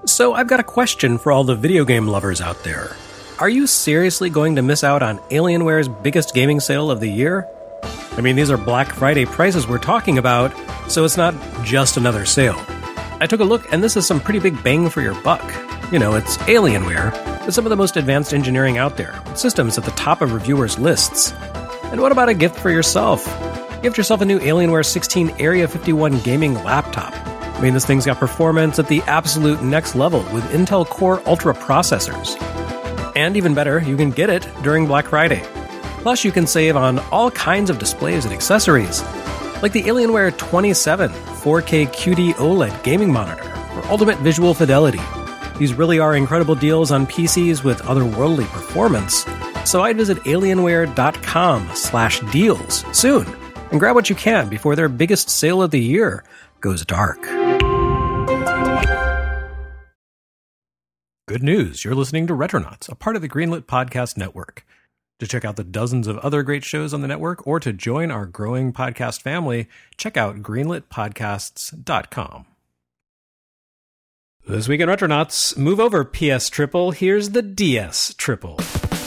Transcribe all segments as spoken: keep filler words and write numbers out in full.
So I've got a question for all the video game lovers out there. Are you seriously going to miss out on Alienware's biggest gaming sale of the year? I mean, these are Black Friday prices we're talking about, so it's not just another sale. I took a look, and this is some pretty big bang for your buck. You know, it's Alienware, with some of the most advanced engineering out there, with systems at the top of reviewers' lists. And what about a gift for yourself? Gift yourself a new Alienware sixteen Area fifty-one gaming laptop. I mean, this thing's got performance at the absolute next level with Intel Core Ultra processors. And even better, you can get it during Black Friday. Plus, you can save on all kinds of displays and accessories, like the Alienware twenty-seven four K Q D OLED gaming monitor for ultimate visual fidelity. These really are incredible deals on P Cs with otherworldly performance. So I'd visit alienware.com slash deals soon and grab what you can before their biggest sale of the year goes dark. Good news, you're listening to Retronauts, a part of the Greenlit Podcast Network. To check out the dozens of other great shows on the network or to join our growing podcast family, check out greenlit podcasts dot com. This week in Retronauts, move over P S Triple, here's the D S Triple.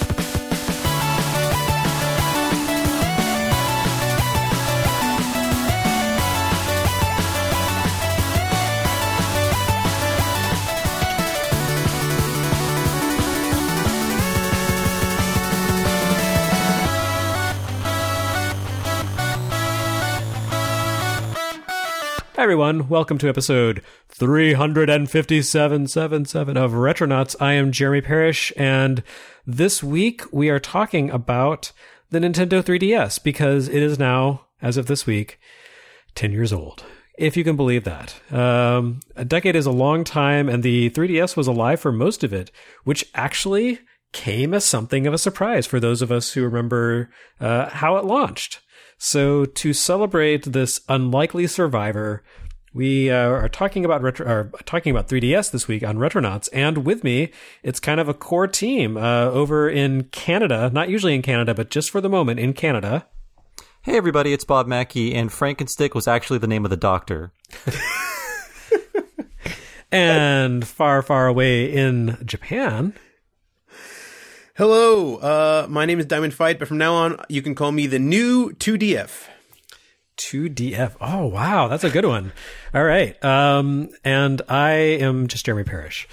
Hi everyone, welcome to episode three fifty-seven seventy-seven of Retronauts. I am Jeremy Parrish, and this week we are talking about the Nintendo three D S because it is now, as of this week, ten years old. If you can believe that. Um, a decade is a long time, and the three D S was alive for most of it, which actually came as something of a surprise for those of us who remember uh, how it launched. So to celebrate this unlikely survivor, we uh, are talking about retro, or talking about three D S this week on Retronauts, and with me, it's kind of a core team uh, over in Canada, not usually in Canada, but just for the moment in Canada. Hey everybody, it's Bob Mackey, and Frankenstick was actually the name of the doctor. And far, far away in Japan. Hello, uh, my name is Diamond Fight, but from now on, you can call me the new two D F. two D F. Oh, wow. That's a good one. All right. Um, and I am just Jeremy Parrish.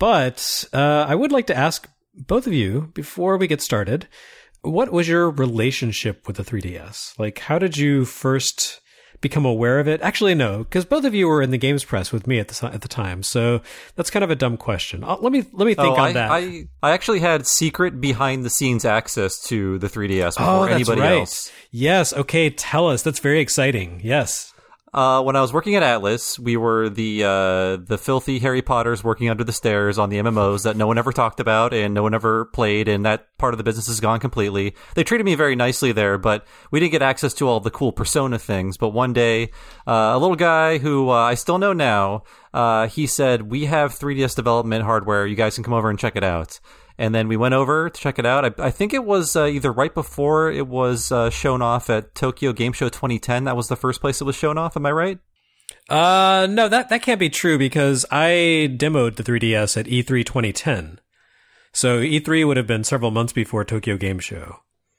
But uh, I would like to ask both of you, before we get started, what was your relationship with the three D S? Like, how did you first become aware of it? Actually, no, because both of you were in the games press with me at the at the time, so that's kind of a dumb question. I'll, let me let me think oh, on I, that. I I actually had secret behind the scenes access to the three D S before oh, that's anybody right. else. Yes. Okay. Tell us. That's very exciting. Yes. Uh, when I was working at Atlas, we were the uh, the filthy Harry Potters working under the stairs on the M M Os that no one ever talked about and no one ever played, and that part of the business is gone completely. They treated me very nicely there, but we didn't get access to all the cool Persona things. But one day, uh, a little guy who uh, I still know now, uh, he said, "We have three D S development hardware. You guys can come over and check it out." And then we went over to check it out. I, I think it was uh, either right before it was uh, shown off at Tokyo Game Show twenty ten. That was the first place it was shown off. Am I right? Uh, no, that, that can't be true because I demoed the three D S at E three twenty ten. So E three would have been several months before Tokyo Game Show.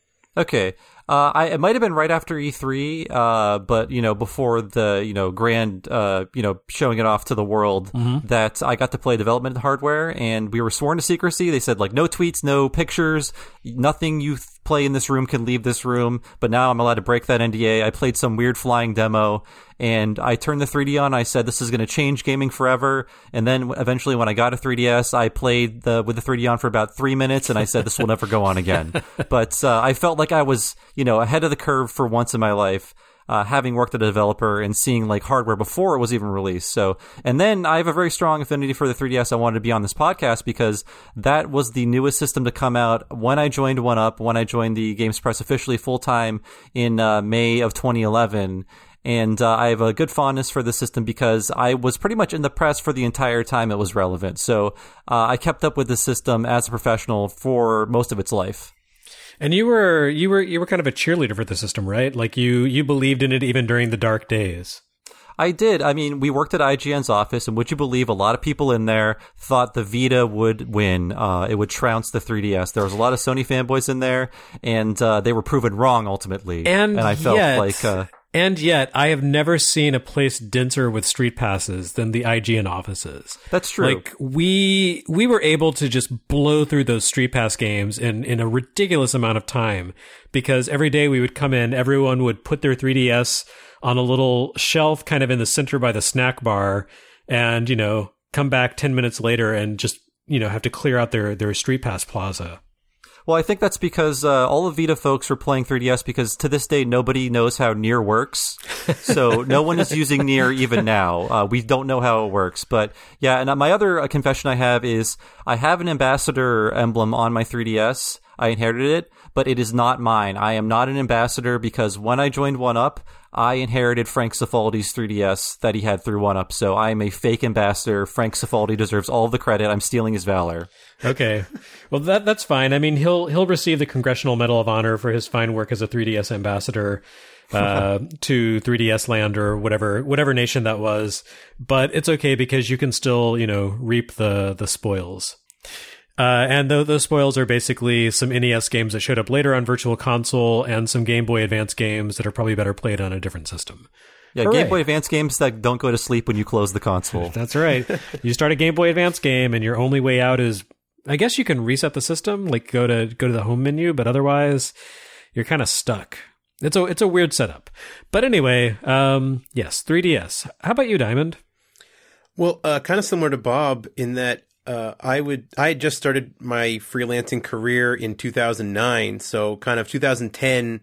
Okay. Uh, I, it might have been right after E three, uh, but, you know, before the, you know, grand, uh, you know, showing it off to the world, mm-hmm. that I got to play development hardware, and we were sworn to secrecy. They said, like, no tweets, no pictures, nothing you th- play in this room can leave this room, but now I'm allowed to break that N D A. I played some weird flying demo, and I turned the three D on. I said, this is going to change gaming forever. And then eventually when I got a three D S, I played the with the three D on for about three minutes, and I said, this will never go on again. But uh, I felt like I was, you know, ahead of the curve for once in my life, uh, having worked at a developer and seeing like hardware before it was even released. So, and then I have a very strong affinity for the three D S. I wanted to be on this podcast because that was the newest system to come out when I joined one up, when I joined the Games Press officially full time in uh, May of twenty eleven. And uh, I have a good fondness for the system because I was pretty much in the press for the entire time it was relevant. So uh, I kept up with the system as a professional for most of its life. And you were you were you were kind of a cheerleader for the system, right? Like you you believed in it even during the dark days. I did. I mean, we worked at I G N's office, and would you believe a lot of people in there thought the Vita would win. Uh, it would trounce the three D S. There was a lot of Sony fanboys in there, and uh, they were proven wrong ultimately. And, and I felt yet, like... Uh, and yet, I have never seen a place denser with street passes than the I G N offices. That's true. Like, we we were able to just blow through those street pass games in, in a ridiculous amount of time, because every day we would come in, everyone would put their three D S on a little shelf kind of in the center by the snack bar, and, you know, come back ten minutes later and just, you know, have to clear out their, their Street Pass plaza. Well, I think that's because uh, all the Vita folks were playing three D S because to this day, nobody knows how Nier works. So no one is using Nier even now. Uh, we don't know how it works. But yeah, and my other uh, confession I have is I have an ambassador emblem on my three D S. I inherited it, but it is not mine. I am not an ambassador because when I joined one up, I inherited Frank Cifaldi's three D S that he had through one up. So I am a fake ambassador. Frank Cifaldi deserves all the credit. I'm stealing his valor. Okay. Well, that that's fine. I mean, he'll he'll receive the Congressional Medal of Honor for his fine work as a three D S ambassador uh, to three D S land or whatever whatever nation that was. But it's okay because you can still, you know, reap the the spoils. Uh, and th- those spoils are basically some N E S games that showed up later on Virtual Console and some Game Boy Advance games that are probably better played on a different system. Yeah, Hooray. Game Boy Advance games that don't go to sleep when you close the console. That's right. You start a Game Boy Advance game and your only way out is, I guess you can reset the system, like go to go to the home menu, but otherwise you're kind of stuck. It's a it's a weird setup. But anyway, um, yes, three D S. How about you, Diamond? Well, uh, kind of similar to Bob in that uh, I would I had just started my freelancing career in two thousand nine, so kind of two thousand ten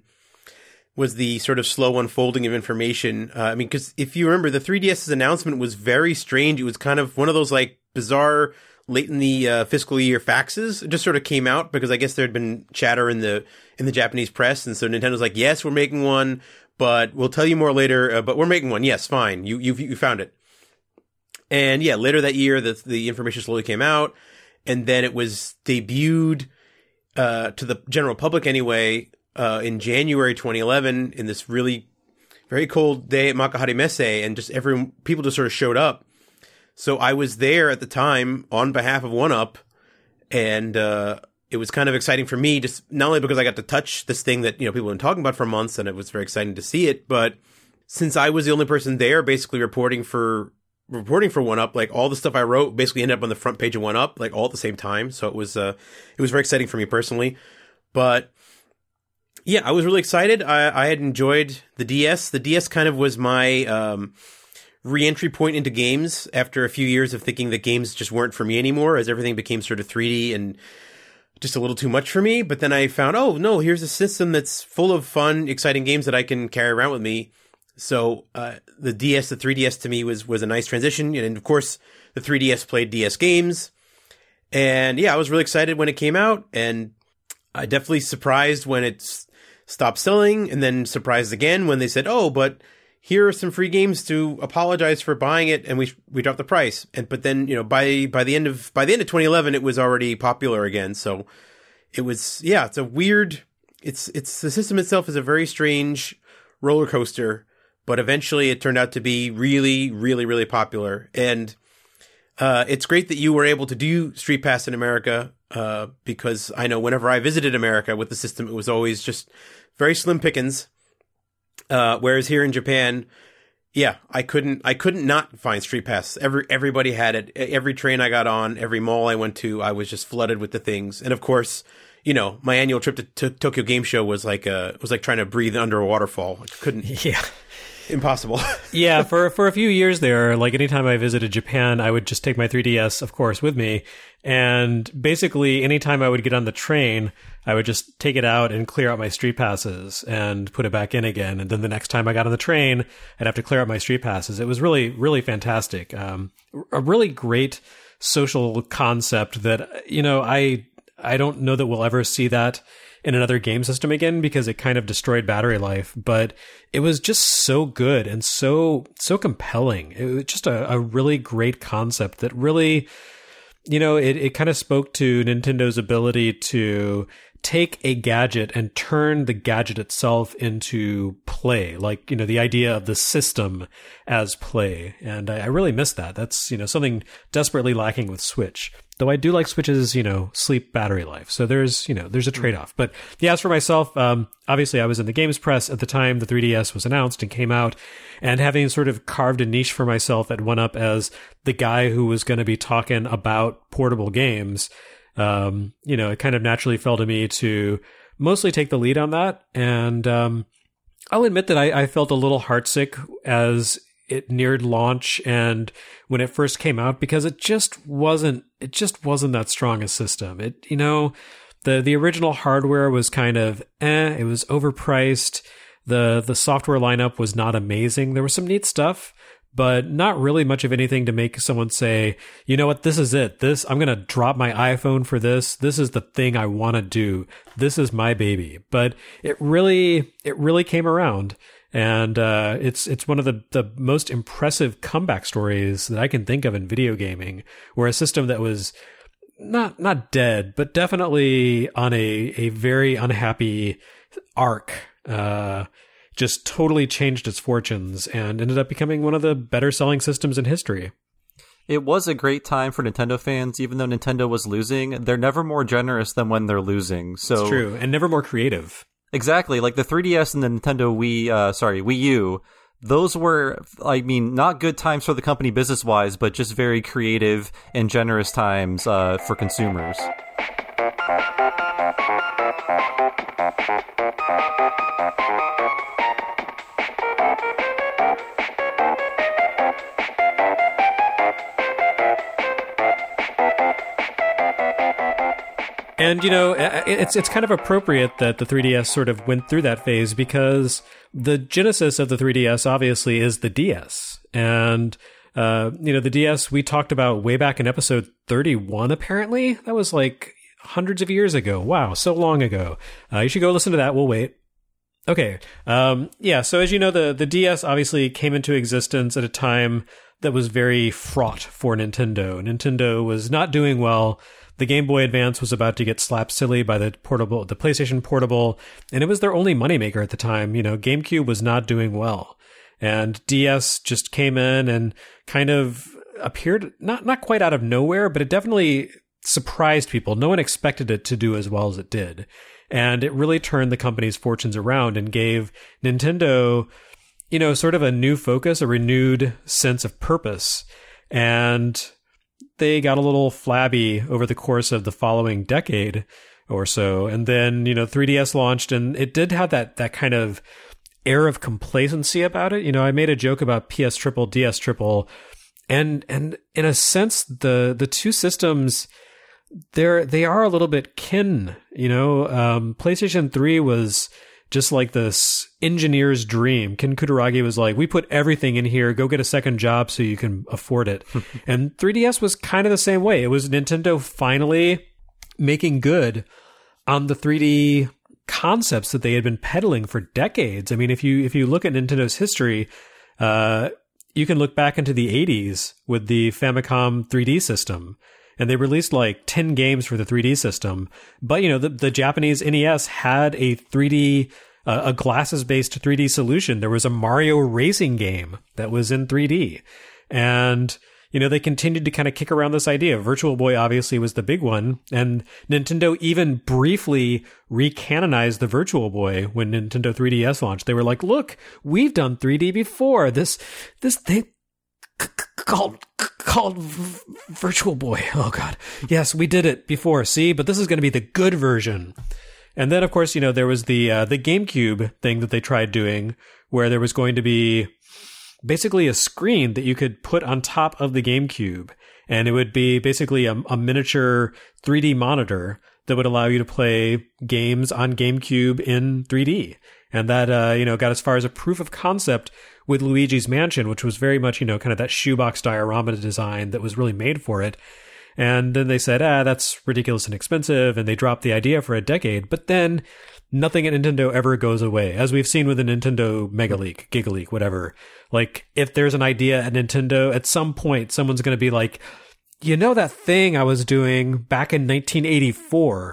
was the sort of slow unfolding of information. Uh, I mean, because if you remember, the three D S's announcement was very strange. It was kind of one of those like bizarre late in the uh, fiscal year faxes. It just sort of came out because I guess there had been chatter in the in the Japanese press, and so Nintendo's like, "Yes, we're making one, but we'll tell you more later. Uh, but we're making one. Yes, fine. You you you found it." And yeah, later that year, the the information slowly came out, and then it was debuted uh, to the general public anyway uh, in January twenty eleven in this really very cold day at Makuhari Messe, and just everyone people just sort of showed up. So I was there at the time on behalf of one up, and uh, it was kind of exciting for me, just not only because I got to touch this thing that, you know, people have been talking about for months, and it was very exciting to see it, but since I was the only person there basically reporting for reporting for one up, like all the stuff I wrote basically ended up on the front page of one up, like all at the same time. So it was uh, it was very exciting for me personally. But yeah, I was really excited. I, I had enjoyed the D S. The D S kind of was my um, re-entry point into games after a few years of thinking that games just weren't for me anymore, as everything became sort of three D and just a little too much for me. But then I found, oh no, here's a system that's full of fun, exciting games that I can carry around with me. So uh, the D S, the three D S to me was was a nice transition. And of course, the three D S played D S games. And yeah, I was really excited when it came out. And I definitely surprised when it stopped selling, and then surprised again when they said, oh, but here are some free games to apologize for buying it, and we we dropped the price. And but then, you know, by by the end of by the end of twenty eleven, it was already popular again. So it was, yeah, it's a weird, it's it's the system itself is a very strange roller coaster. But eventually it turned out to be really, really, really popular. And uh, it's great that you were able to do Street Pass in America, uh, because I know whenever I visited America with the system, it was always just very slim pickings. Uh, whereas here in Japan, yeah, I couldn't, I couldn't not find Street Pass. Every, everybody had it. Every train I got on, every mall I went to, I was just flooded with the things. And of course, you know, my annual trip to, to Tokyo Game Show was like, uh, was like trying to breathe under a waterfall. I couldn't. Yeah. Impossible. Yeah, for for a few years there, like anytime I visited Japan, I would just take my three D S, of course, with me. And basically, anytime I would get on the train, I would just take it out and clear out my street passes and put it back in again. And then the next time I got on the train, I'd have to clear out my street passes. It was really, really fantastic. Um, a really great social concept that, you know, I I don't know that we'll ever see that in another game system again, because it kind of destroyed battery life, but it was just so good and so, so compelling. It was just a, a really great concept that really, you know, it, it kind of spoke to Nintendo's ability to take a gadget and turn the gadget itself into play, like, you know, the idea of the system as play. And I, I really miss that. That's, you know, something desperately lacking with Switch. Though I do like Switch's, you know, sleep battery life. So there's, you know, there's a trade-off. But yeah, as for myself, um, obviously I was in the games press at the time the three D S was announced and came out, and having sort of carved a niche for myself at one up as the guy who was going to be talking about portable games, um, you know, it kind of naturally fell to me to mostly take the lead on that. And um, I'll admit that I, I felt a little heartsick as it neared launch and when it first came out, because it just wasn't, it just wasn't that strong a system. It, you know, the, the original hardware was kind of, eh, it was overpriced. The, the software lineup was not amazing. There was some neat stuff, but not really much of anything to make someone say, you know what, this is it. This, I'm going to drop my iPhone for this. This is the thing I want to do. This is my baby. But it really, it really came around. And uh, it's it's one of the, the most impressive comeback stories that I can think of in video gaming, where a system that was not not dead, but definitely on a, a very unhappy arc, uh, just totally changed its fortunes and ended up becoming one of the better selling systems in history. It was a great time for Nintendo fans, even though Nintendo was losing. They're never more generous than when they're losing. So it's true, and never more creative. Exactly, like the three D S and the Nintendo Wii, uh, sorry, Wii U, those were, I mean, not good times for the company business-wise, but just very creative and generous times uh, for consumers. And, you know, it's it's kind of appropriate that the three D S sort of went through that phase, because the genesis of the three D S obviously is the D S. And, uh, you know, the D S we talked about way back in episode thirty-one, apparently. That was like hundreds of years ago. Wow, so long ago. Uh, you should go listen to that. We'll wait. Okay. Um, yeah, so as you know, the, the D S obviously came into existence at a time that was very fraught for Nintendo. Nintendo was not doing well. The Game Boy Advance was about to get slapped silly by the portable, the PlayStation Portable, and it was their only moneymaker at the time. You know, GameCube was not doing well, and D S just came in and kind of appeared not not quite out of nowhere, but it definitely surprised people. No one expected it to do as well as it did, and it really turned the company's fortunes around and gave Nintendo, you know, sort of a new focus, a renewed sense of purpose, and they got a little flabby over the course of the following decade or so. And then, you know, three D S launched, and it did have that that kind of air of complacency about it. You know, I made a joke about P S Triple, D S Triple, and and in a sense, the the two systems, they're they are a little bit kin. You know, um, PlayStation three was just like this engineer's dream. Ken Kutaragi was like, we put everything in here, go get a second job so you can afford it. And three D S was kind of the same way. It was Nintendo finally making good on the three D concepts that they had been peddling for decades. I mean, if you if you look at Nintendo's history, uh, you can look back into the eighties with the Famicom three D system. And they released like ten games for the three D system. But, you know, the, the Japanese N E S had a three D, uh, a glasses-based three D solution. There was a Mario racing game that was in three D. And, you know, they continued to kind of kick around this idea. Virtual Boy obviously was the big one. And Nintendo even briefly recanonized the Virtual Boy when Nintendo three D S launched. They were like, look, we've done three D before. This, this thing c- called... called v- Virtual Boy. Oh God. Yes, we did it before. See, but this is going to be the good version. And then of course, you know, there was the, uh, the GameCube thing that they tried doing, where there was going to be basically a screen that you could put on top of the GameCube. And it would be basically a, a miniature three D monitor that would allow you to play games on GameCube in three D. And that, uh, you know, got as far as a proof of concept with Luigi's Mansion, which was very much, you know, kind of that shoebox diorama design that was really made for it. And then they said, ah, that's ridiculous and expensive, and they dropped the idea for a decade. But then nothing at Nintendo ever goes away, as we've seen with the Nintendo Mega Leak, Giga Leak, whatever. Like, if there's an idea at Nintendo, at some point, someone's going to be like, you know that thing I was doing back in nineteen eighty-four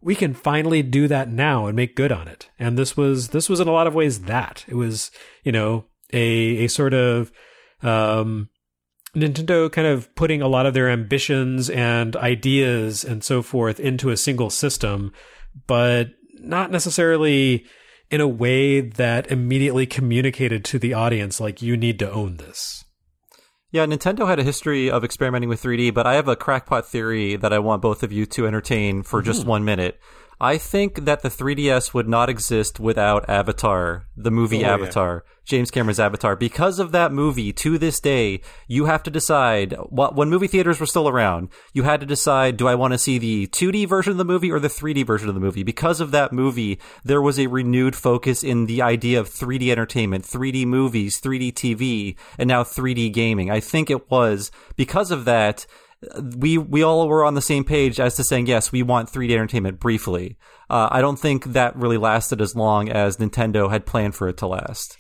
we can finally do that now and make good on it. And this was this was in a lot of ways that. It was, you know, a a sort of um, Nintendo kind of putting a lot of their ambitions and ideas and so forth into a single system, but not necessarily in a way that immediately communicated to the audience, like, you need to own this. Yeah, Nintendo had a history of experimenting with three D, but I have a crackpot theory that I want both of you to entertain for just mm. one minute. I think that the three D S would not exist without Avatar, the movie oh, Avatar, yeah. James Cameron's Avatar. Because of that movie, to this day, you have to decide, what, when movie theaters were still around, you had to decide, do I want to see the two D version of the movie or the three D version of the movie? Because of that movie, there was a renewed focus in the idea of three D entertainment, three D movies, three D T V, and now three D gaming. I think it was because of that, we we all were on the same page as to saying, yes, we want three D entertainment briefly. Uh, I don't think that really lasted as long as Nintendo had planned for it to last.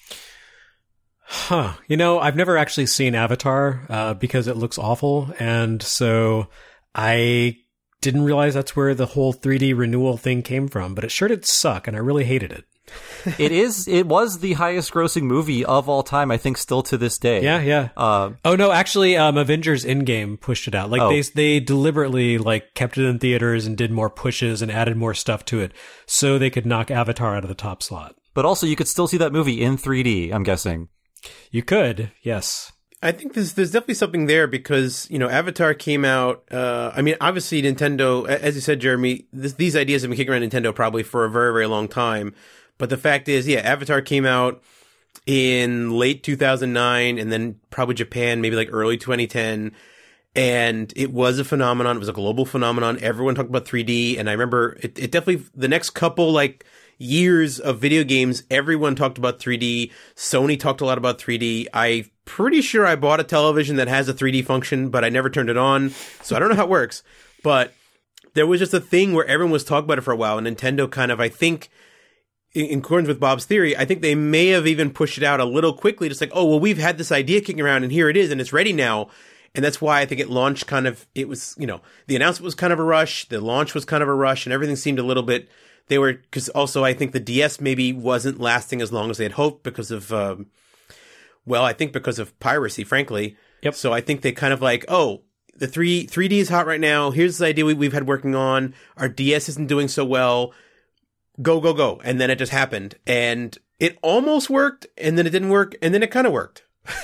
Huh. You know, I've never actually seen Avatar uh, because it looks awful. And so I didn't realize that's where the whole three D renewal thing came from. But it sure did suck, and I really hated it. it is. It was the highest grossing movie of all time, I think, still to this day. Yeah, yeah. Uh, oh no, actually, um, Avengers Endgame pushed it out. Like oh. they they deliberately like kept it in theaters and did more pushes and added more stuff to it, so they could knock Avatar out of the top slot. But also, you could still see that movie in three D. I'm guessing you could. Yes. I think there's there's definitely something there because, you know, Avatar came out. Uh, I mean, obviously, Nintendo, as you said, Jeremy, this, these ideas have been kicking around Nintendo probably for a very, very long time. But the fact is, yeah, Avatar came out in late two thousand nine and then probably Japan, maybe like early twenty ten. And it was a phenomenon. It was a global phenomenon. Everyone talked about three D. And I remember it, it definitely, the next couple like years of video games, everyone talked about three D. Sony talked a lot about three D. I'm pretty sure I bought a television that has a three D function, but I never turned it on. So I don't know how it works. But there was just a thing where everyone was talking about it for a while. And Nintendo kind of, I think, in accordance with Bob's theory, I think they may have even pushed it out a little quickly, just like, oh, well, we've had this idea kicking around and here it is and it's ready now. And that's why I think it launched kind of, it was, you know, the announcement was kind of a rush, the launch was kind of a rush, and everything seemed a little bit, they were, because also I think the D S maybe wasn't lasting as long as they had hoped because of, um, well, I think because of piracy, frankly. Yep. So I think they kind of like, oh, the three, 3D is hot right now, here's the idea we, we've had working on, our D S isn't doing so well, go, go, go. And then it just happened. And it almost worked, and then it didn't work, and then it kind of worked.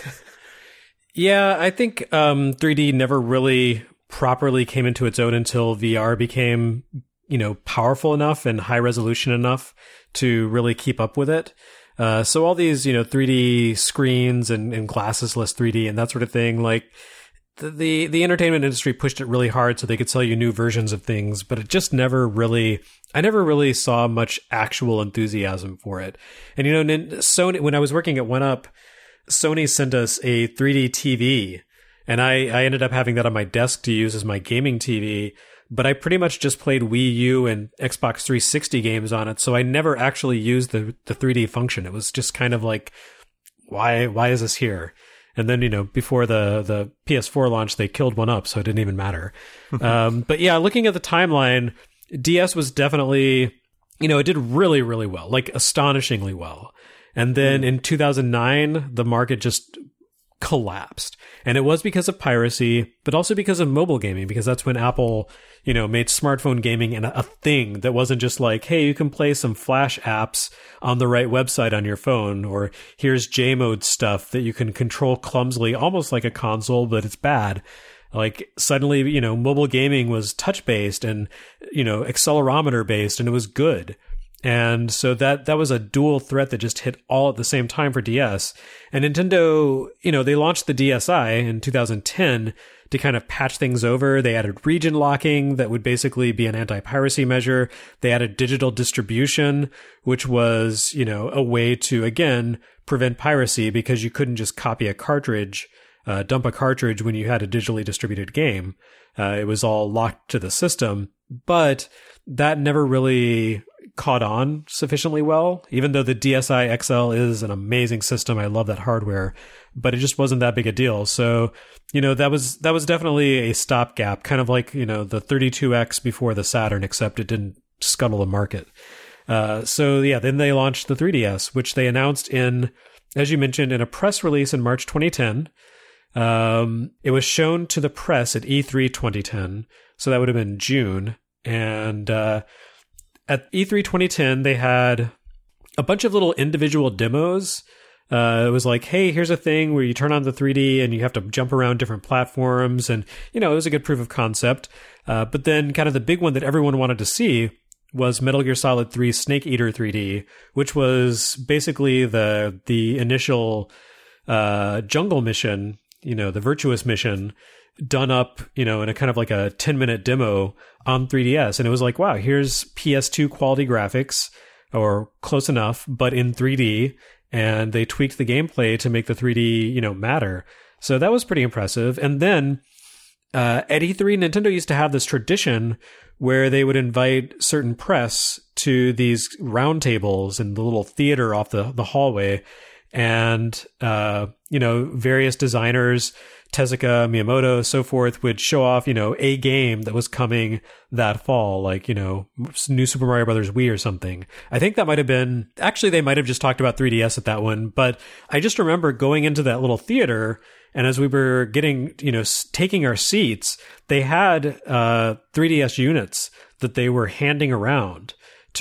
Yeah, I think um, three D never really properly came into its own until V R became, you know, powerful enough and high resolution enough to really keep up with it. Uh, so all these, you know, three D screens and, and glasses-less three D and that sort of thing, like, The, the entertainment industry pushed it really hard so they could sell you new versions of things, but it just never really, I never really saw much actual enthusiasm for it. And, you know, Sony, when I was working at one up, Sony sent us a three D T V, and I, I ended up having that on my desk to use as my gaming T V, but I pretty much just played Wii U and Xbox three sixty games on it, so I never actually used the, the three D function. It was just kind of like, why, why is this here? And then, you know, before the, the P S four launch, they killed one up, so it didn't even matter. um, but yeah, looking at the timeline, D S was definitely, you know, it did really, really well, like astonishingly well. And then mm. in two thousand nine, the market just collapsed. And it was because of piracy, but also because of mobile gaming, because that's when Apple, you know, made smartphone gaming a, a thing that wasn't just like, hey, you can play some Flash apps on the right website on your phone, or here's J-mode stuff that you can control clumsily, almost like a console, but it's bad. Like suddenly, you know, mobile gaming was touch-based and, you know, accelerometer-based, and it was good. And so that that was a dual threat that just hit all at the same time for D S. And Nintendo, you know, they launched the D S i in two thousand ten to kind of patch things over. They added region locking that would basically be an anti-piracy measure. They added digital distribution, which was, you know, a way to, again, prevent piracy because you couldn't just copy a cartridge, uh, dump a cartridge when you had a digitally distributed game. Uh, it was all locked to the system. But that never really caught on sufficiently well, even though the D S i X L is an amazing system. I love that hardware, but it just wasn't that big a deal. So, you know, that was that was definitely a stopgap, kind of like, you know, the thirty-two X before the Saturn, except it didn't scuttle the market. Uh, so yeah, then they launched the three D S, which they announced in, as you mentioned, in a press release in March twenty ten. Um, it was shown to the press at E three twenty ten, so that would have been June. And uh, at E three twenty ten, they had a bunch of little individual demos. Uh, it was like, hey, here's a thing where you turn on the three D and you have to jump around different platforms. And, you know, it was a good proof of concept. Uh, but then kind of the big one that everyone wanted to see was Metal Gear Solid three Snake Eater three D, which was basically the the initial uh, jungle mission, you know, the Virtuous mission, done up, you know, in a kind of like a ten minute demo on three D S. And it was like, wow, here's P S two quality graphics, or close enough, but in three D. And they tweaked the gameplay to make the three D, you know, matter. So that was pretty impressive. And then uh, at E three, Nintendo used to have this tradition where they would invite certain press to these roundtables in the little theater off the, the hallway. And, uh, you know, various designers, Tezuka, Miyamoto, so forth, would show off, you know, a game that was coming that fall, like, you know, new Super Mario Brothers Wii or something. I think that might have been, actually, they might have just talked about three D S at that one, but I just remember going into that little theater, and as we were getting, you know, taking our seats, they had uh, three D S units that they were handing around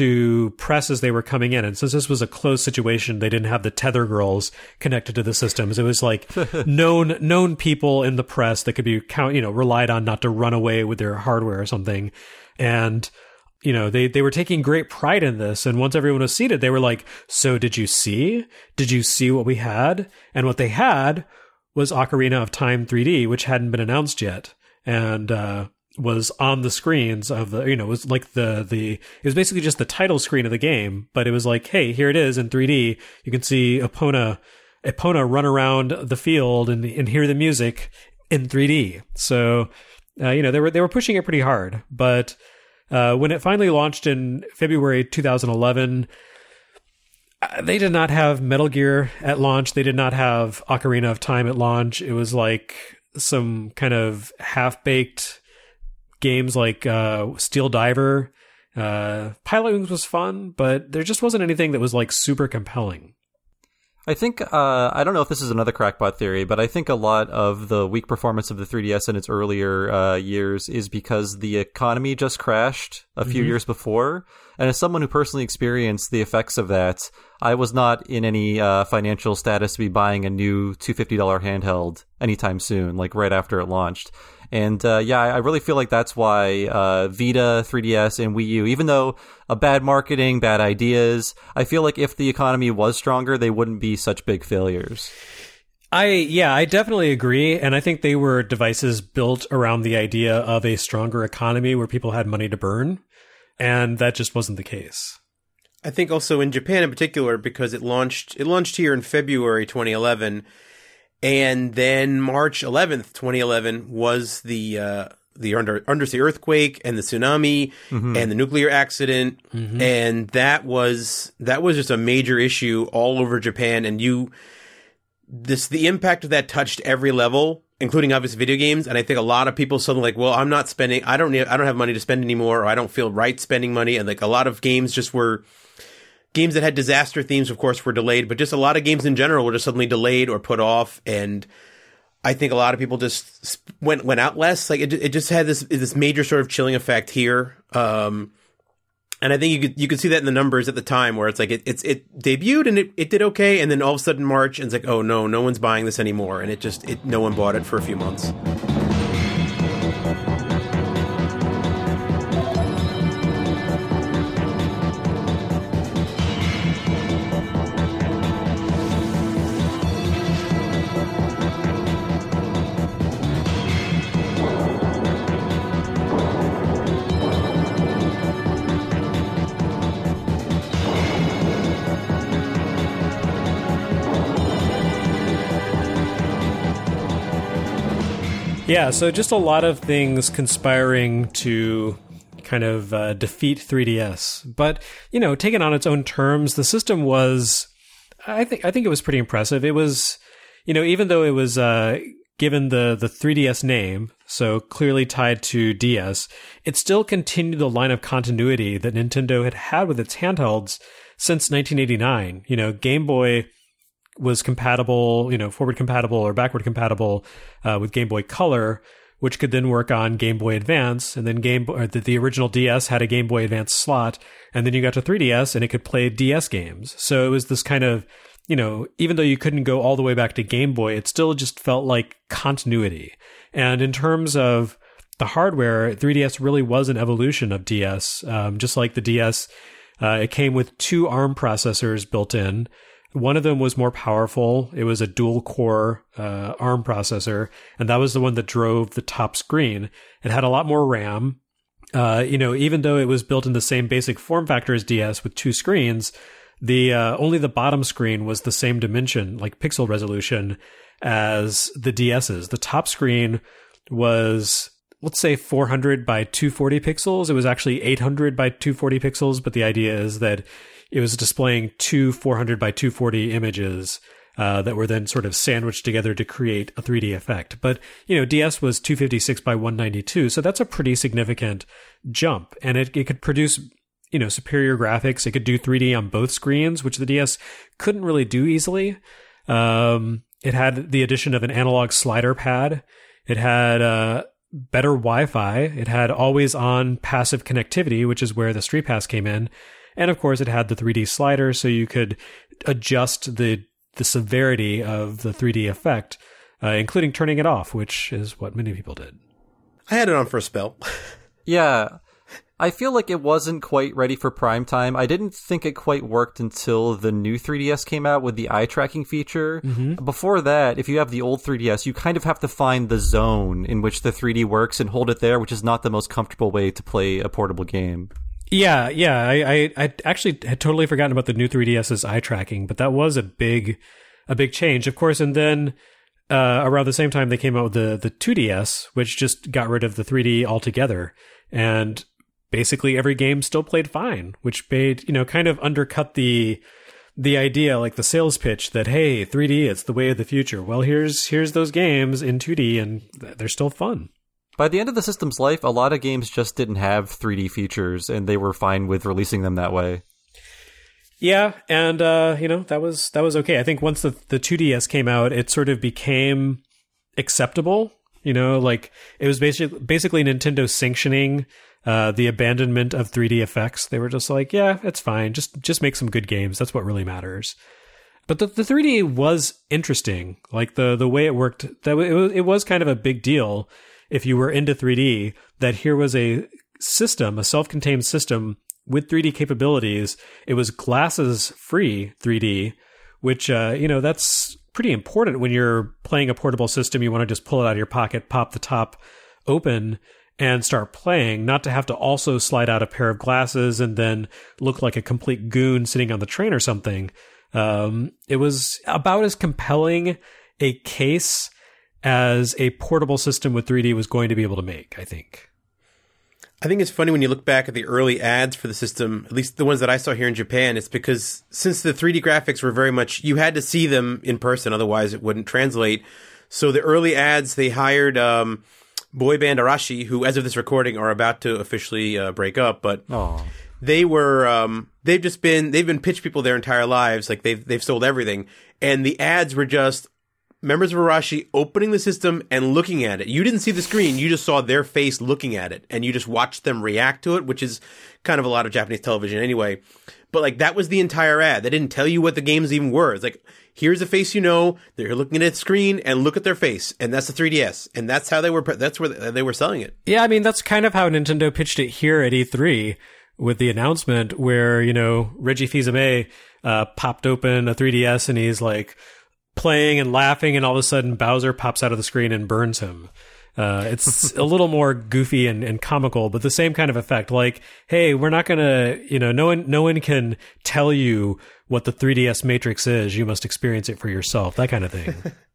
to press as they were coming in. And since this was a closed situation, they didn't have the tether girls connected to the systems. It was like known known people in the press that could be count, you know, relied on not to run away with their hardware or something. And, you know, they, they were taking great pride in this. And once everyone was seated, they were like, so did you see? Did you see what we had? And what they had was Ocarina of Time three D, which hadn't been announced yet. And, uh, was on the screens of the, you know, it was like the, the, it was basically just the title screen of the game, but it was like, hey, here it is in three D. You can see Epona, Epona run around the field and, and hear the music in three D. So, uh, you know, they were, they were pushing it pretty hard, but, uh, when it finally launched in February two thousand eleven, uh, they did not have Metal Gear at launch. They did not have Ocarina of Time at launch. It was like some kind of half-baked games like uh, Steel Diver. Uh, Pilotwings was fun, but there just wasn't anything that was like super compelling. I think, uh, I don't know if this is another crackpot theory, but I think a lot of the weak performance of the three D S in its earlier uh, years is because the economy just crashed a few mm-hmm. years before. And as someone who personally experienced the effects of that, I was not in any uh, financial status to be buying a new two hundred fifty dollars handheld anytime soon, like right after it launched. And uh, yeah, I really feel like that's why uh, Vita, three D S, and Wii U, even though a bad marketing, bad ideas, I feel like if the economy was stronger, they wouldn't be such big failures. I yeah, I definitely agree. And I think they were devices built around the idea of a stronger economy where people had money to burn. And that just wasn't the case. I think also in Japan in particular, because it launched it launched here in February twenty eleven. And then March eleventh, twenty eleven was the uh, the under, undersea earthquake and the tsunami mm-hmm. and the nuclear accident, mm-hmm. and that was that was just a major issue all over Japan. And you, this the impact of that touched every level, including obviously video games. And I think a lot of people suddenly like, well, I'm not spending, I don't need, I don't have money to spend anymore, or I don't feel right spending money. And like a lot of games just were. Games that had disaster themes, of course, were delayed, but just a lot of games in general were just suddenly delayed or put off. And I think a lot of people just went went out less. Like it, it just had this this major sort of chilling effect here. Um, and I think you could you could see that in the numbers at the time, where it's like it it's it debuted and it, it did okay, and then all of a sudden March, and it's like, oh no, no one's buying this anymore, and it just it no one bought it for a few months. Yeah, so just a lot of things conspiring to kind of uh, defeat three D S. But, you know, taken on its own terms, the system was, I think I think it was pretty impressive. It was, you know, even though it was uh, given the, the three D S name, so clearly tied to D S, it still continued the line of continuity that Nintendo had had with its handhelds since nineteen eighty-nine. You know, Game Boy was compatible, you know, forward compatible or backward compatible uh, with Game Boy Color, which could then work on Game Boy Advance, and then Game Boy, or the, the original D S had a Game Boy Advance slot, and then you got to three D S and it could play D S games. So it was this kind of, you know, even though you couldn't go all the way back to Game Boy, it still just felt like continuity. And in terms of the hardware, three D S really was an evolution of D S. Um, just like the D S, uh, it came with two ARM processors built in. One of them was more powerful. It was a dual-core uh, ARM processor, and that was the one that drove the top screen. It had a lot more RAM. Uh, you know, even though it was built in the same basic form factor as D S with two screens, the uh, only the bottom screen was the same dimension, like pixel resolution, as the DS's. The top screen was, let's say, four hundred by two forty pixels. It was actually eight hundred by two forty pixels, but the idea is that it was displaying two four hundred by two forty images uh, that were then sort of sandwiched together to create a three D effect. But, you know, D S was two fifty-six by one ninety-two, so that's a pretty significant jump. And it, it could produce, you know, superior graphics. It could do three D on both screens, which the D S couldn't really do easily. Um, it had the addition of an analog slider pad. It had uh, better Wi-Fi. It had always-on passive connectivity, which is where the Street Pass came in. And of course, it had the three D slider, so you could adjust the the severity of the three D effect, uh, including turning it off, which is what many people did. I had it on for a spell. Yeah. I feel like it wasn't quite ready for prime time. I didn't think it quite worked until the new three D S came out with the eye tracking feature. Mm-hmm. Before that, if you have the old three D S, you kind of have to find the zone in which the three D works and hold it there, which is not the most comfortable way to play a portable game. Yeah, yeah. I, I, I actually had totally forgotten about the new three D S's eye tracking, but that was a big, a big change, of course. And then uh, around the same time, they came out with the the two D S, which just got rid of the three D altogether, and basically every game still played fine, which made, you know, kind of undercut the the idea, like the sales pitch that, hey, three D, it's the way of the future. Well, here's here's those games in two D, and they're still fun. By the end of the system's life, a lot of games just didn't have three D features, and they were fine with releasing them that way. Yeah, and uh, you know, that was that was okay. I think once the the two D S came out, it sort of became acceptable. You know, like it was basically basically Nintendo sanctioning uh, the abandonment of three D effects. They were just like, yeah, it's fine. Just just make some good games. That's what really matters. But the, the three D was interesting. Like the the way it worked, that it was it was kind of a big deal. If you were into three D, that here was a system, a self-contained system with three D capabilities. It was glasses-free three D, which, uh, you know, that's pretty important when you're playing a portable system. You want to just pull it out of your pocket, pop the top open, and start playing, not to have to also slide out a pair of glasses and then look like a complete goon sitting on the train or something. Um, it was about as compelling a case as a portable system with three D was going to be able to make, I think. I think it's funny when you look back at the early ads for the system, at least the ones that I saw here in Japan, it's because since the three D graphics were very much, you had to see them in person, otherwise it wouldn't translate. So the early ads, they hired um, boy band Arashi, who as of this recording are about to officially uh, break up, but Aww. they were, um, they've just been, they've been pitch people their entire lives, like they've, they've sold everything. And the ads were just members of Arashi opening the system and looking at it. You didn't see the screen. You just saw their face looking at it, and you just watched them react to it, which is kind of a lot of Japanese television anyway. But like that was the entire ad. They didn't tell you what the games even were. It's like, here's a face you know. They're looking at the screen and look at their face, and that's the three D S, and that's how they were. That's where they were selling it. Yeah, I mean that's kind of how Nintendo pitched it here at E three with the announcement, where you know Reggie Fils-Aimé uh, popped open a three D S and he's like playing and laughing, and all of a sudden Bowser pops out of the screen and burns him. Uh, it's a little more goofy and, and comical, but the same kind of effect. Like, hey, we're not gonna, you know, no one, no one can tell you what the three D S Matrix is. You must experience it for yourself. That kind of thing.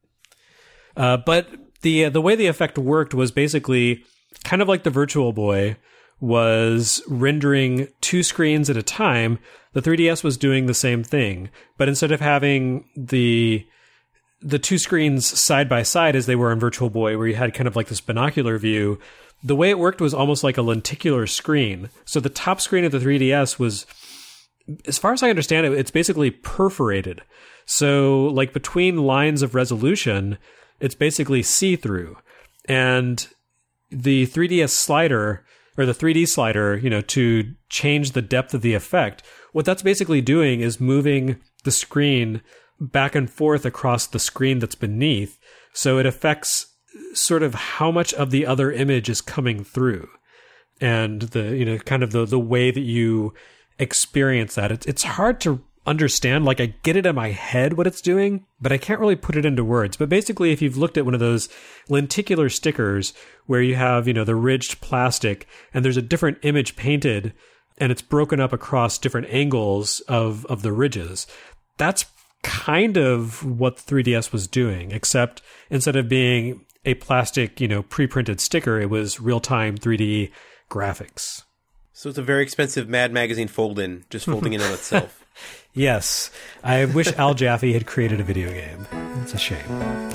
uh, but the uh, the way the effect worked was basically kind of like the Virtual Boy was rendering two screens at a time. The three D S was doing the same thing, but instead of having the the two screens side by side as they were in Virtual Boy, where you had kind of like this binocular view, the way it worked was almost like a lenticular screen. So the top screen of the three D S was, as far as I understand it, it's basically perforated. So like between lines of resolution, it's basically see-through. And the three D S slider, or the three D slider, you know, to change the depth of the effect, what that's basically doing is moving the screen back and forth across the screen that's beneath. So it affects sort of how much of the other image is coming through. And the, you know, kind of the, the way that you experience that. It's, it's hard to understand. Like, I get it in my head what it's doing, but I can't really put it into words. But basically, if you've looked at one of those lenticular stickers where you have, you know, the ridged plastic and there's a different image painted and it's broken up across different angles of, of the ridges, that's kind of what the three D S was doing, except instead of being a plastic, you know, pre-printed sticker, it was real-time three D graphics. So it's a very expensive Mad Magazine fold-in, just folding in on itself. Yes. I wish Al Jaffe had created a video game. It's a shame.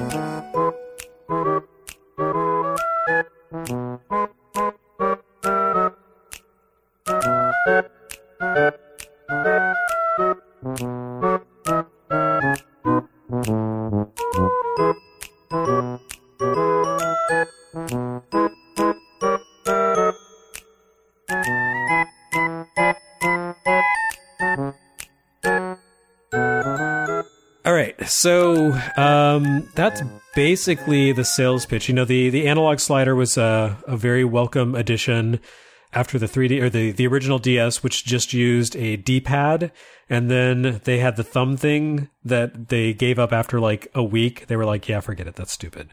All right, so um, that's basically the sales pitch. You know, the, the analog slider was a, a very welcome addition after the three D or the, the original D S, which just used a D-pad, and then they had the thumb thing that they gave up after like a week. They were like, "Yeah, forget it. That's stupid."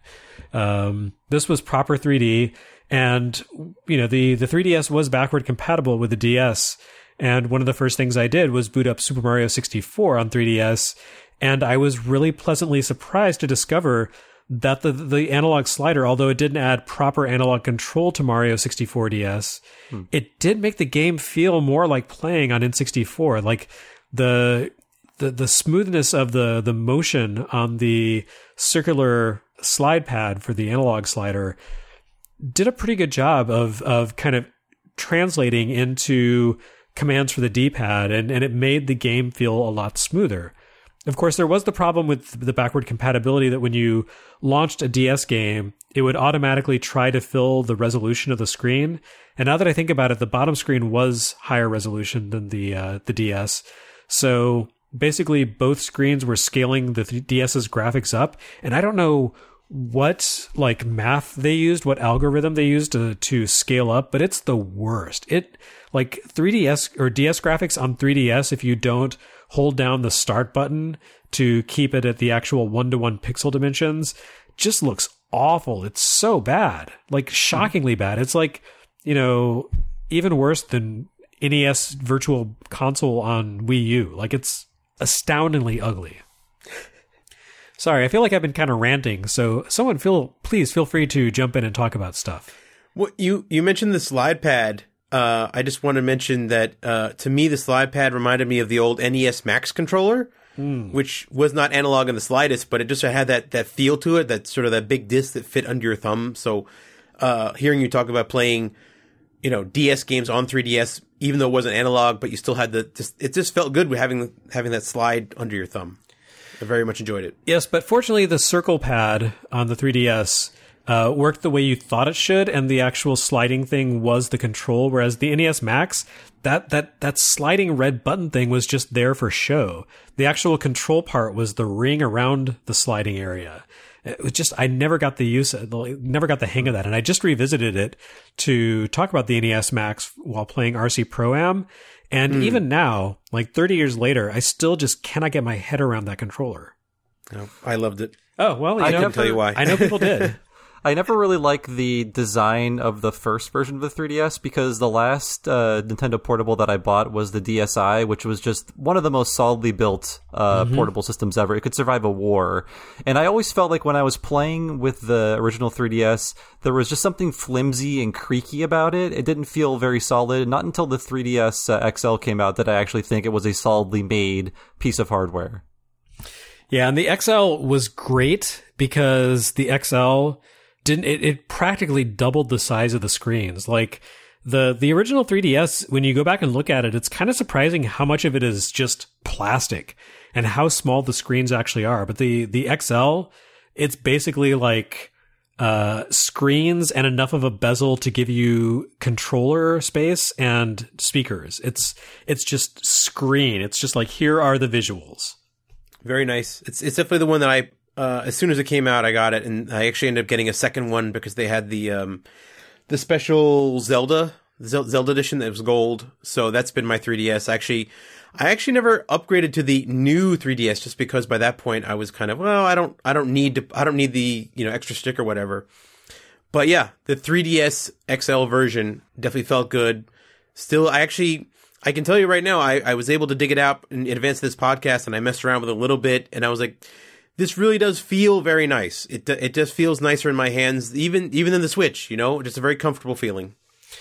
Um, this was proper three D, and you know, the the three D S was backward compatible with the D S. And one of the first things I did was boot up Super Mario sixty-four on three D S. And I was really pleasantly surprised to discover that the the analog slider, although it didn't add proper analog control to Mario sixty-four D S, hmm. it did make the game feel more like playing on N sixty-four. Like the the the smoothness of the the motion on the circular slide pad for the analog slider did a pretty good job of of kind of translating into commands for the D-pad, and, and it made the game feel a lot smoother. Of course, there was the problem with the backward compatibility that when you launched a D S game, it would automatically try to fill the resolution of the screen. And now that I think about it, the bottom screen was higher resolution than the uh, the D S. So basically, both screens were scaling the DS's graphics up. And I don't know what like math they used, what algorithm they used to to scale up, but it's the worst. It like three D S or D S graphics on three D S, if you don't hold down the start button to keep it at the actual one-to-one pixel dimensions, just looks awful. It's so bad, like shockingly bad. It's like, you know, even worse than N E S Virtual Console on Wii U. Like, it's astoundingly ugly. Sorry, I feel like I've been kind of ranting, so someone feel please feel free to jump in and talk about stuff. Well, you, you mentioned the slide pad. Uh, I just want to mention that uh, to me, the slide pad reminded me of the old N E S Max controller, mm. which was not analog in the slightest, but it just had that, that feel to it, that sort of that big disc that fit under your thumb. So uh, hearing you talk about playing, you know, D S games on three D S, even though it wasn't analog, but you still had the, just, it just felt good with having having that slide under your thumb. I very much enjoyed it. Yes, but fortunately, the circle pad on the three D S uh, worked the way you thought it should, and the actual sliding thing was the control, whereas the N E S Max, that that that sliding red button thing was just there for show. The actual control part was the ring around the sliding area. It was just, I never got the use, never got the hang of that, and I just revisited it to talk about the N E S Max while playing R C Pro-Am. And mm. even now, like thirty years later, I still just cannot get my head around that controller. No, I loved it. Oh, well, you I know, can tell you why. I know people did. I never really liked the design of the first version of the three D S because the last uh, Nintendo portable that I bought was the D S i, which was just one of the most solidly built uh, mm-hmm. portable systems ever. It could survive a war. And I always felt like when I was playing with the original three D S, there was just something flimsy and creaky about it. It didn't feel very solid. Not until the three D S uh, X L came out did I actually think it was a solidly made piece of hardware. Yeah, and the X L was great because the X L didn't it, it practically doubled the size of the screens. Like the the original three D S, when you go back and look at it, it's kind of surprising how much of it is just plastic and how small the screens actually are. But the the X L, it's basically like uh screens and enough of a bezel to give you controller space and speakers. It's it's just screen. It's just like, here are the visuals. Very nice. It's it's definitely the one that I uh as soon as it came out I got it, and I actually ended up getting a second one because they had the um the special Zelda Zelda edition that was gold. So that's been my three D S. Actually, I actually never upgraded to the new three D S just because by that point I was kind of, well, I don't I don't need to I don't need the, you know, extra stick or whatever. But yeah, the three D S X L version definitely felt good. Still, I actually I can tell you right now, I, I was able to dig it out in, in advance of this podcast, and I messed around with it a little bit, and I was like, this really does feel very nice. It it just feels nicer in my hands, even even than the Switch, you know, just a very comfortable feeling.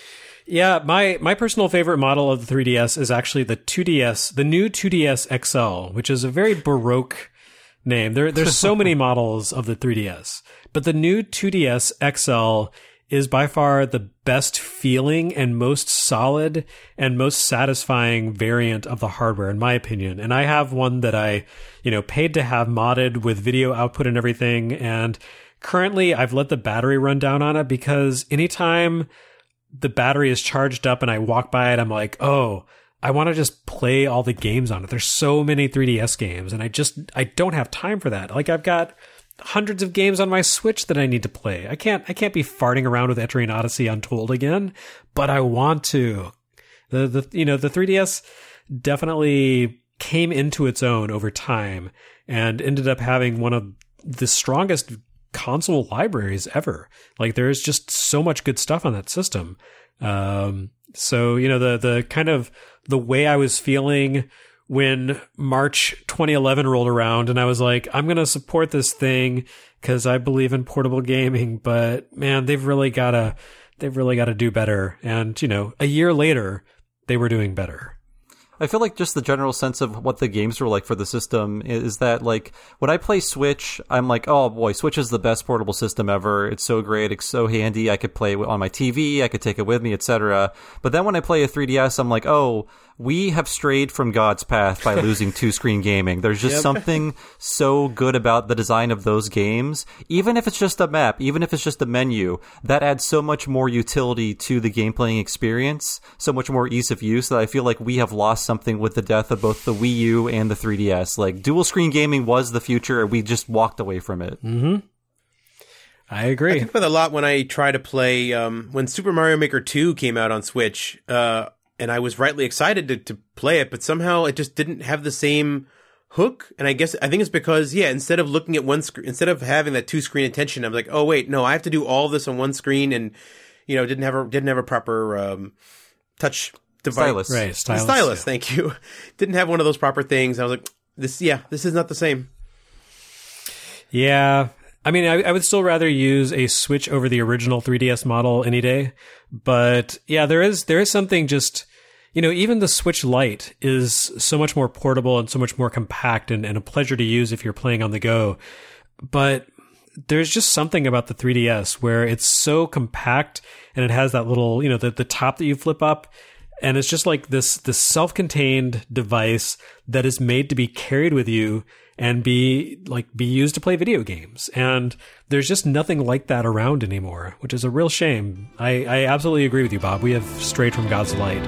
Yeah, my, my personal favorite model of the three D S is actually the two D S, the new two D S X L, which is a very Baroque name. There, there's so many models of the three D S, but the new two D S X L is by far the best feeling and most solid and most satisfying variant of the hardware, in my opinion. And I have one that I, you know, paid to have modded with video output and everything. And currently I've let the battery run down on it because anytime the battery is charged up and I walk by it, I'm like, oh, I want to just play all the games on it. There's so many three D S games, and I just, I don't have time for that. Like, I've got hundreds of games on my Switch that I need to play. I can't, I can't be farting around with Etrian Odyssey Untold again, but I want to. The, the, you know, the three D S definitely came into its own over time and ended up having one of the strongest console libraries ever. Like, there's just so much good stuff on that system. Um, so, you know, the, the kind of the way I was feeling when March twenty eleven rolled around and I was like, I'm going to support this thing because I believe in portable gaming, but man, they've really got to, they've really got to do better. And, you know, a year later, they were doing better. I feel like just the general sense of what the games were like for the system is that, like, when I play Switch, I'm like, oh boy, Switch is the best portable system ever. It's so great. It's so handy. I could play it on my T V. I could take it with me, et cetera. But then when I play a three D S, I'm like, oh, we have strayed from God's path by losing two-screen gaming. There's just yep. something so good about the design of those games. Even if it's just a map, even if it's just a menu, that adds so much more utility to the game playing experience, so much more ease of use, that I feel like we have lost something with the death of both the Wii U and the three D S. Like, dual-screen gaming was the future, and we just walked away from it. Mm-hmm. I agree. I think about a lot when I try to play, um, when Super Mario Maker two came out on Switch, uh, and I was rightly excited to, to play it, but somehow it just didn't have the same hook. And I guess, I think it's because, yeah, instead of looking at one screen, instead of having that two screen attention, I'm like, oh wait, no, I have to do all this on one screen, and, you know, didn't have a, didn't have a proper, um, touch device. Stylus. Right. Stylus. Stylus. Yeah. Thank you. Didn't have one of those proper things. I was like, this, yeah, this is not the same. Yeah. I mean, I, I would still rather use a Switch over the original three D S model any day. But yeah, there is there is something just, you know, even the Switch Lite is so much more portable and so much more compact and, and a pleasure to use if you're playing on the go. But there's just something about the three D S where it's so compact and it has that little, you know, the, the top that you flip up. And it's just like this, this self-contained device that is made to be carried with you and be like be used to play video games. And there's just nothing like that around anymore, which is a real shame. I, I absolutely agree with you, Bob. We have strayed from God's light.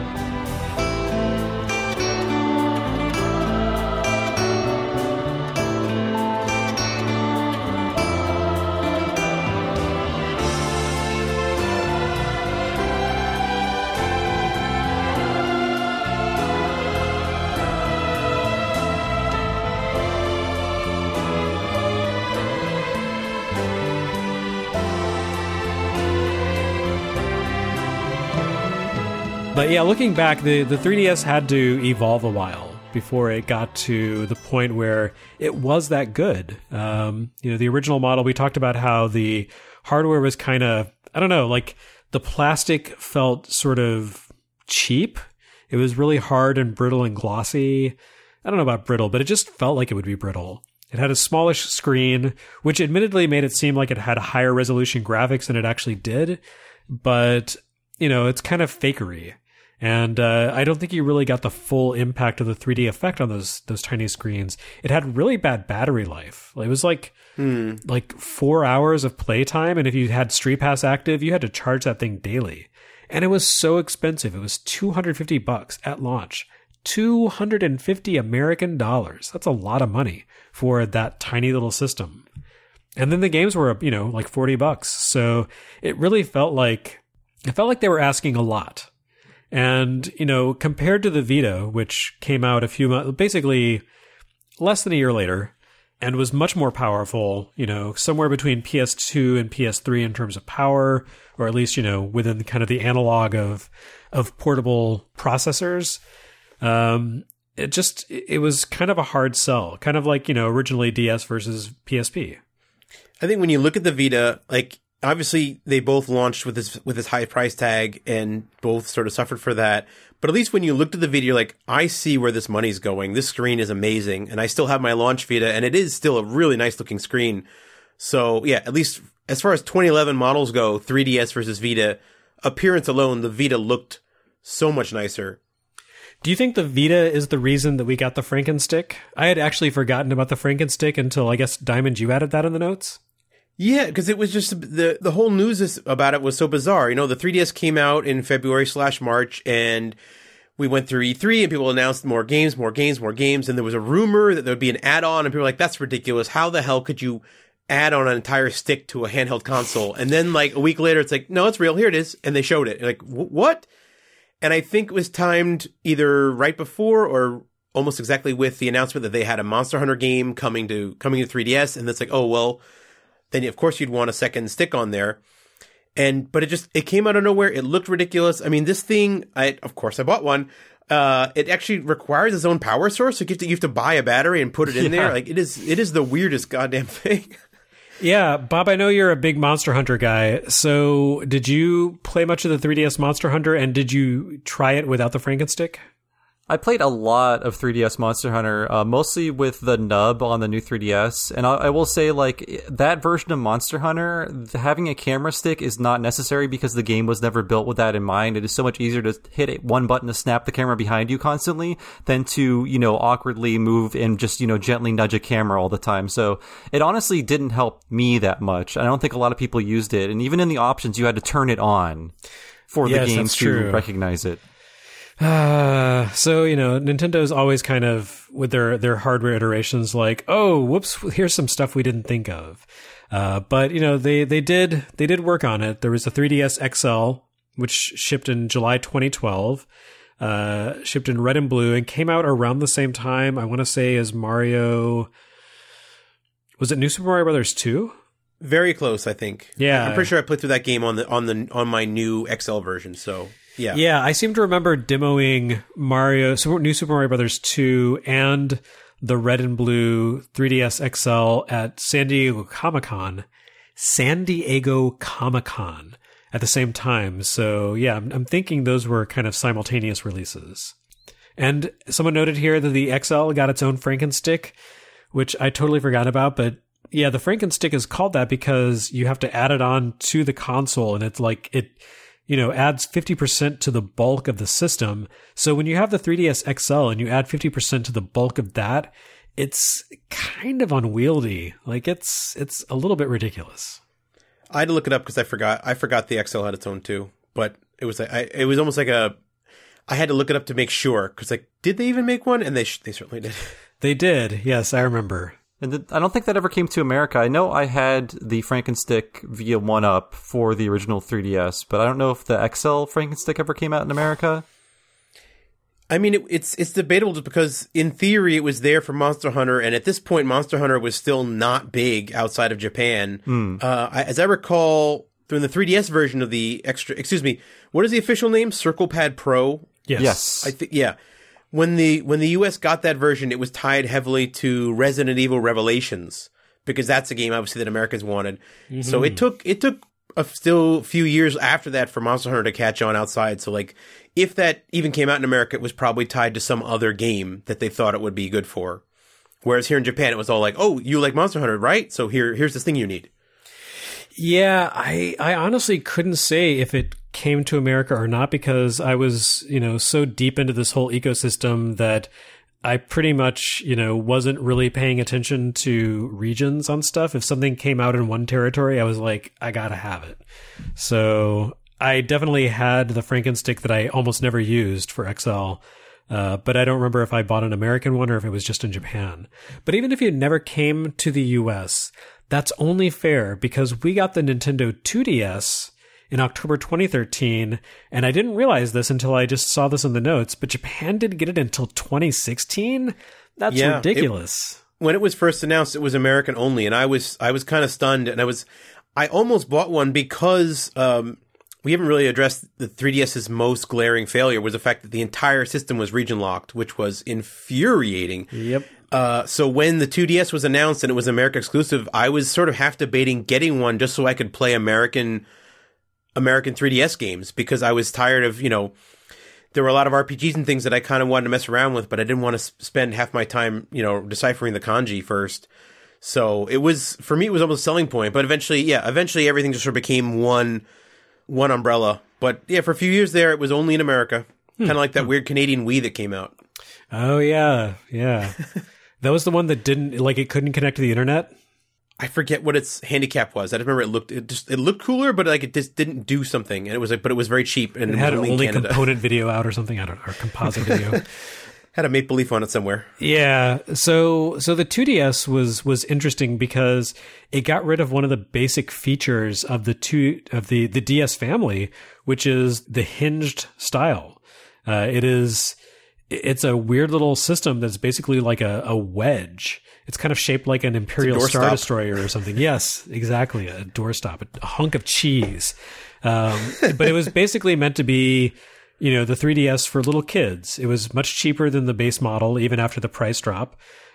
But yeah, looking back, the, the three D S had to evolve a while before it got to the point where it was that good. Um, you know, the original model, we talked about how the hardware was kind of, I don't know, like the plastic felt sort of cheap. It was really hard and brittle and glossy. I don't know about brittle, but it just felt like it would be brittle. It had a smallish screen, which admittedly made it seem like it had higher resolution graphics than it actually did. But, you know, it's kind of fakery. And uh, I don't think you really got the full impact of the three D effect on those those tiny screens. It had really bad battery life. It was like hmm. like four hours of playtime, and if you had Street Pass active, you had to charge that thing daily. And it was so expensive. It was two hundred fifty bucks at launch. two hundred fifty American dollars. That's a lot of money for that tiny little system. And then the games were, you know, like forty bucks. So it really felt like it felt like they were asking a lot. And, you know, compared to the Vita, which came out a few months, basically less than a year later, and was much more powerful, you know, somewhere between P S two and P S three in terms of power, or at least, you know, within kind of the analog of of portable processors. Um, it just, it was kind of a hard sell, kind of like, you know, originally D S versus P S P. I think when you look at the Vita, like, obviously, they both launched with this with this high price tag, and both sort of suffered for that. But at least when you looked at the Vita, you're like, I see where this money's going. This screen is amazing, and I still have my launch Vita, and it is still a really nice looking screen. So yeah, at least as far as twenty eleven models go, three D S versus Vita, appearance alone, the Vita looked so much nicer. Do you think the Vita is the reason that we got the Frankenstick? I had actually forgotten about the Frankenstick until I guess Diamond, you added that in the notes. Yeah, because it was just the the whole news is, about it was so bizarre. You know, the three D S came out in February slash March, and we went through E three, and people announced more games, more games, more games, and there was a rumor that there would be an add-on, and people were like, "That's ridiculous! How the hell could you add on an entire stick to a handheld console?" And then, like a week later, it's like, "No, it's real. Here it is," and they showed it. Like, what? And I think it was timed either right before or almost exactly with the announcement that they had a Monster Hunter game coming to coming to three D S, and it's like, oh well. Then of course you'd want a second stick on there. And, but it just, it came out of nowhere. It looked ridiculous. I mean, this thing, I, of course I bought one. Uh, it actually requires its own power source. So you have to, you have to buy a battery and put it in yeah. there. Like it is, it is the weirdest goddamn thing. Yeah. Bob, I know you're a big Monster Hunter guy. So did you play much of the three D S Monster Hunter, and did you try it without the Frankenstick? I played a lot of three D S Monster Hunter, uh, mostly with the nub on the new three D S. And I, I will say, like, that version of Monster Hunter, having a camera stick is not necessary because the game was never built with that in mind. It is so much easier to hit one button to snap the camera behind you constantly than to, you know, awkwardly move and just, you know, gently nudge a camera all the time. So it honestly didn't help me that much. I don't think a lot of people used it. And even in the options, you had to turn it on for yes, the game to true. recognize it. Uh, so, you know, Nintendo's always kind of, with their, their hardware iterations, like, oh, whoops, here's some stuff we didn't think of. Uh, but, you know, they, they did, they did work on it. There was a three D S X L, which shipped in July twenty twelve, uh, shipped in red and blue, and came out around the same time, I want to say, as Mario, was it New Super Mario Brothers two? Very close, I think. Yeah. I'm pretty sure I played through that game on the, on the, on my new X L version, so. Yeah, yeah. I seem to remember demoing Mario, Super, New Super Mario Brothers two, and the red and blue three D S X L at San Diego Comic-Con, San Diego Comic-Con at the same time. So yeah, I'm, I'm thinking those were kind of simultaneous releases. And someone noted here that the X L got its own Frankenstick, which I totally forgot about, but yeah, the Frankenstick is called that because you have to add it on to the console, and it's like it. You know, adds fifty percent to the bulk of the system. So when you have the three D S X L and you add fifty percent to the bulk of that, it's kind of unwieldy. Like it's it's a little bit ridiculous. I had to look it up because I forgot. I forgot the X L had its own too, but it was like I, it was almost like a. I had to look it up to make sure because like, did they even make one? And they sh- they certainly did. They did. Yes, I remember. And th- I don't think that ever came to America. I know I had the Frankenstick via one up for the original three D S, but I don't know if the X L Frankenstick ever came out in America. I mean, it, it's it's debatable just because in theory it was there for Monster Hunter, and at this point Monster Hunter was still not big outside of Japan. Mm. Uh, I, as I recall, during the three D S version of the extra, excuse me, what is the official name? Circle Pad Pro? Yes. Yes. I think, yeah. When the when the U S got that version, it was tied heavily to Resident Evil Revelations because that's a game obviously that Americans wanted. Mm-hmm. So it took it took a still few years after that for Monster Hunter to catch on outside. So like if that even came out in America, it was probably tied to some other game that they thought it would be good for. Whereas here in Japan, it was all like, oh, you like Monster Hunter, right? So here, here's this thing you need. Yeah, I, I honestly couldn't say if it came to America or not, because I was, you know, so deep into this whole ecosystem that I pretty much, you know, wasn't really paying attention to regions on stuff. If something came out in one territory, I was like, I gotta have it. So I definitely had the Frankenstick that I almost never used for X L. Uh, but I don't remember if I bought an American one or if it was just in Japan. But even if it never came to the U S, that's only fair because we got the Nintendo two D S in October twenty thirteen, and I didn't realize this until I just saw this in the notes, but Japan didn't get it until twenty sixteen? That's yeah, ridiculous. It, when it was first announced, it was American only, and I was I was kind of stunned, and I was I almost bought one because um, we haven't really addressed the three D S's most glaring failure was the fact that the entire system was region locked, which was infuriating. Yep. Uh, so when the two D S was announced and it was America exclusive, I was sort of half debating getting one just so I could play American American three D S games because I was tired of, you know, there were a lot of R P Gs and things that I kind of wanted to mess around with, but I didn't want to spend half my time, you know, deciphering the kanji first. So it was, for me, it was almost a selling point, but eventually, yeah, eventually everything just sort of became one, one umbrella. But yeah, for a few years there, it was only in America. Hmm. Kind of like that weird Canadian Wii that came out. Oh, yeah. Yeah. That was the one that didn't, like, it couldn't connect to the internet? I forget what its handicap was. I just remember it looked it just it looked cooler, but like it just didn't do something. And it was like, but it was very cheap. And it had only, only component video out or something. I don't know, or composite video. Had a Maple Leaf on it somewhere. Yeah. So so the two D S was was interesting because it got rid of one of the basic features of the two of the the D S family, which is the hinged style. Uh, it is it's a weird little system that's basically like a, a wedge. It's kind of shaped like an Imperial Star Destroyer or something. Yes, exactly. A doorstop, a hunk of cheese. Um, but it was basically meant to be, you know, the three D S for little kids. It was much cheaper than the base model, even after the price drop.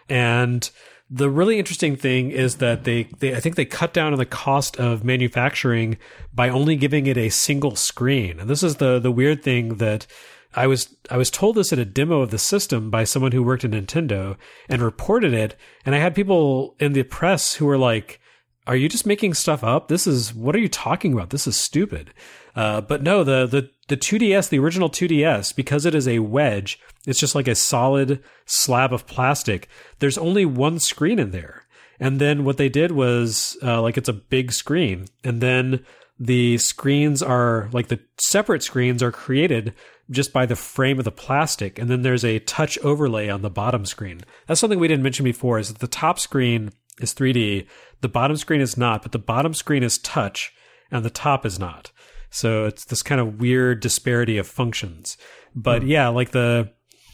And the really interesting thing is that they, they I think they cut down on the cost of manufacturing by only giving it a single screen. And this is the the weird thing that I was I was told this at a demo of the system by someone who worked at Nintendo and reported it, and I had people in the press who were like, "Are you just making stuff up? This is what are you talking about? This is stupid." Uh, but no, the the the two D S, the original two D S, because it is a wedge, it's just like a solid slab of plastic. There's only one screen in there, and then what they did was uh, like it's a big screen, and then the screens are like the separate screens are created just by the frame of the plastic. And then there's a touch overlay on the bottom screen. That's something we didn't mention before is that the top screen is three D. The bottom screen is not, but the bottom screen is touch and the top is not. So it's this kind of weird disparity of functions. But mm. yeah, like the,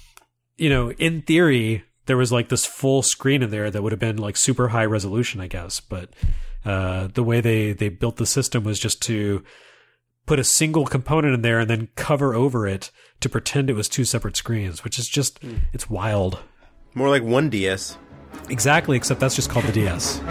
you know, in theory, there was like this full screen in there that would have been like super high resolution, I guess. But uh, the way they, they built the system was just to put a single component in there and then cover over it to pretend it was two separate screens, which is just, mm. it's wild. More like one D S. Exactly, except that's just called the D S.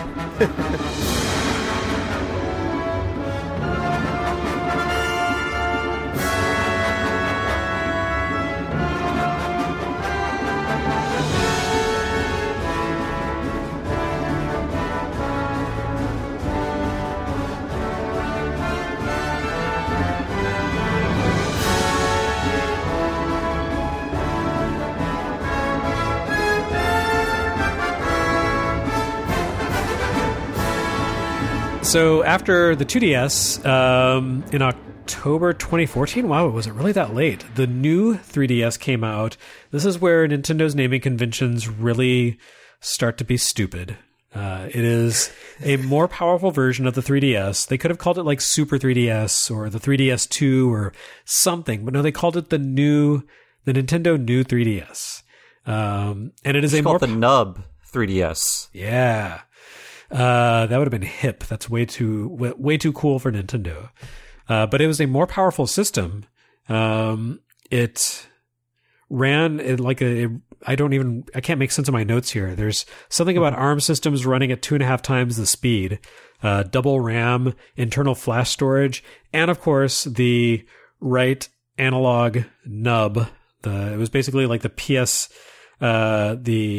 So after the two D S, um, in October twenty fourteen, wow, was it really that late? The new three D S came out. This is where Nintendo's naming conventions really start to be stupid. Uh, it is a more powerful version of the three D S. They could have called it like Super three D S or the three D S two or something, but no, they called it the new, the Nintendo new three D S. Um, and it is it's a more called the Nub three D S. Yeah. Uh, that would have been hip. That's way too way, way too cool for Nintendo. Uh, but it was a more powerful system. Um, it ran it like a. It, I don't even. I can't make sense of my notes here. There's something about ARM systems running at two and a half times the speed, uh, double RAM, internal flash storage, and of course the right analog nub. The it was basically like the P S, uh, the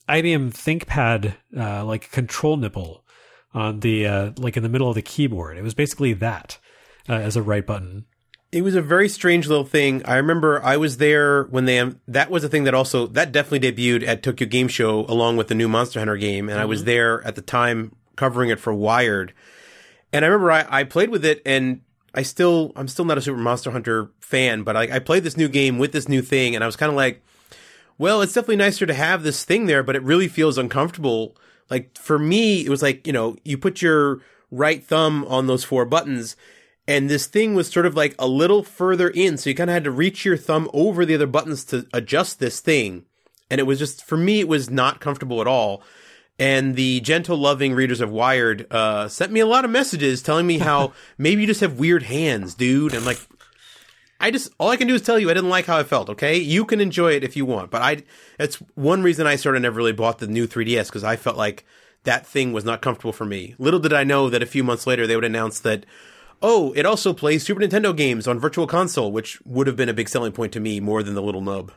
I B M ThinkPad, uh, like control nipple on the, uh, like in the middle of the keyboard. It was basically that uh, as a right button. It was a very strange little thing. I remember I was there when they, um, that was a thing that also, that definitely debuted at Tokyo Game Show along with the new Monster Hunter game. And mm-hmm. I was there at the time covering it for Wired. And I remember I, I played with it, and I still, I'm still not a Super Monster Hunter fan, but I, I played this new game with this new thing, and I was kind of like, well, it's definitely nicer to have this thing there, but it really feels uncomfortable. Like, for me, it was like, you know, you put your right thumb on those four buttons, and this thing was sort of like a little further in, so you kind of had to reach your thumb over the other buttons to adjust this thing. And it was just, for me, it was not comfortable at all. And the gentle, loving readers of Wired uh, sent me a lot of messages telling me how maybe you just have weird hands, dude. And I'm like, I just, all I can do is tell you I didn't like how I felt, okay? You can enjoy it if you want. But I, that's one reason I sort of never really bought the new three D S, because I felt like that thing was not comfortable for me. Little did I know that a few months later they would announce that, oh, it also plays Super Nintendo games on Virtual Console, which would have been a big selling point to me more than the little nub.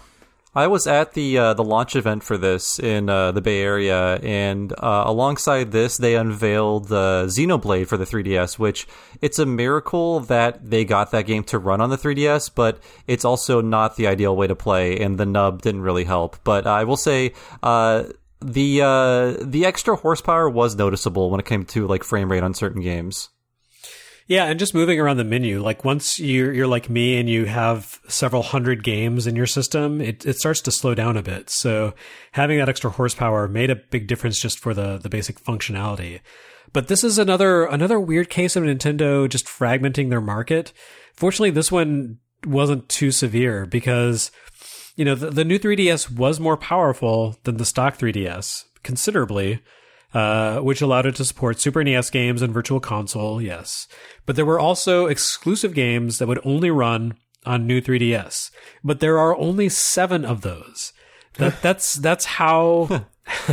I was at the uh, the launch event for this in uh, the Bay Area, and uh, alongside this, they unveiled uh, Xenoblade for the three D S, which it's a miracle that they got that game to run on the three D S, but it's also not the ideal way to play, and the nub didn't really help. But I will say, uh, the uh, the extra horsepower was noticeable when it came to like frame rate on certain games. Yeah, and just moving around the menu, like once you're, you're like me and you have several hundred games in your system, it, it starts to slow down a bit. So having that extra horsepower made a big difference just for the, the basic functionality. But this is another another weird case of Nintendo just fragmenting their market. Fortunately, this one wasn't too severe because, you know, the, the new three D S was more powerful than the stock three D S, considerably. Uh, which allowed it to support Super N E S games and Virtual Console, yes. But there were also exclusive games that would only run on new three D S. But there are only seven of those. That, that's that's how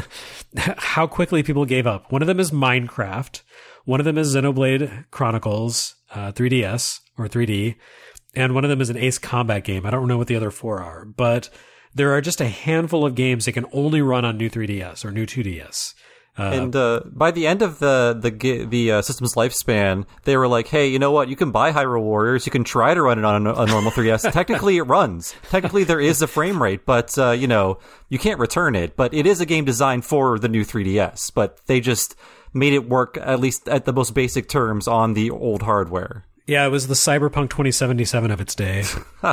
how quickly people gave up. One of them is Minecraft. One of them is Xenoblade Chronicles uh, three D S or three D. And one of them is an Ace Combat game. I don't know what the other four are. But there are just a handful of games that can only run on new three D S or new two D S. Uh, and uh, by the end of the the the uh, system's lifespan, they were like, "Hey, you know what? You can buy Hyrule Warriors. You can try to run it on a, a normal three D S. Technically, it runs. Technically, there is a frame rate, but uh, you know, you can't return it. But it is a game designed for the new three D S. But they just made it work, at least at the most basic terms, on the old hardware." Yeah, it was the Cyberpunk twenty seventy-seven of its day.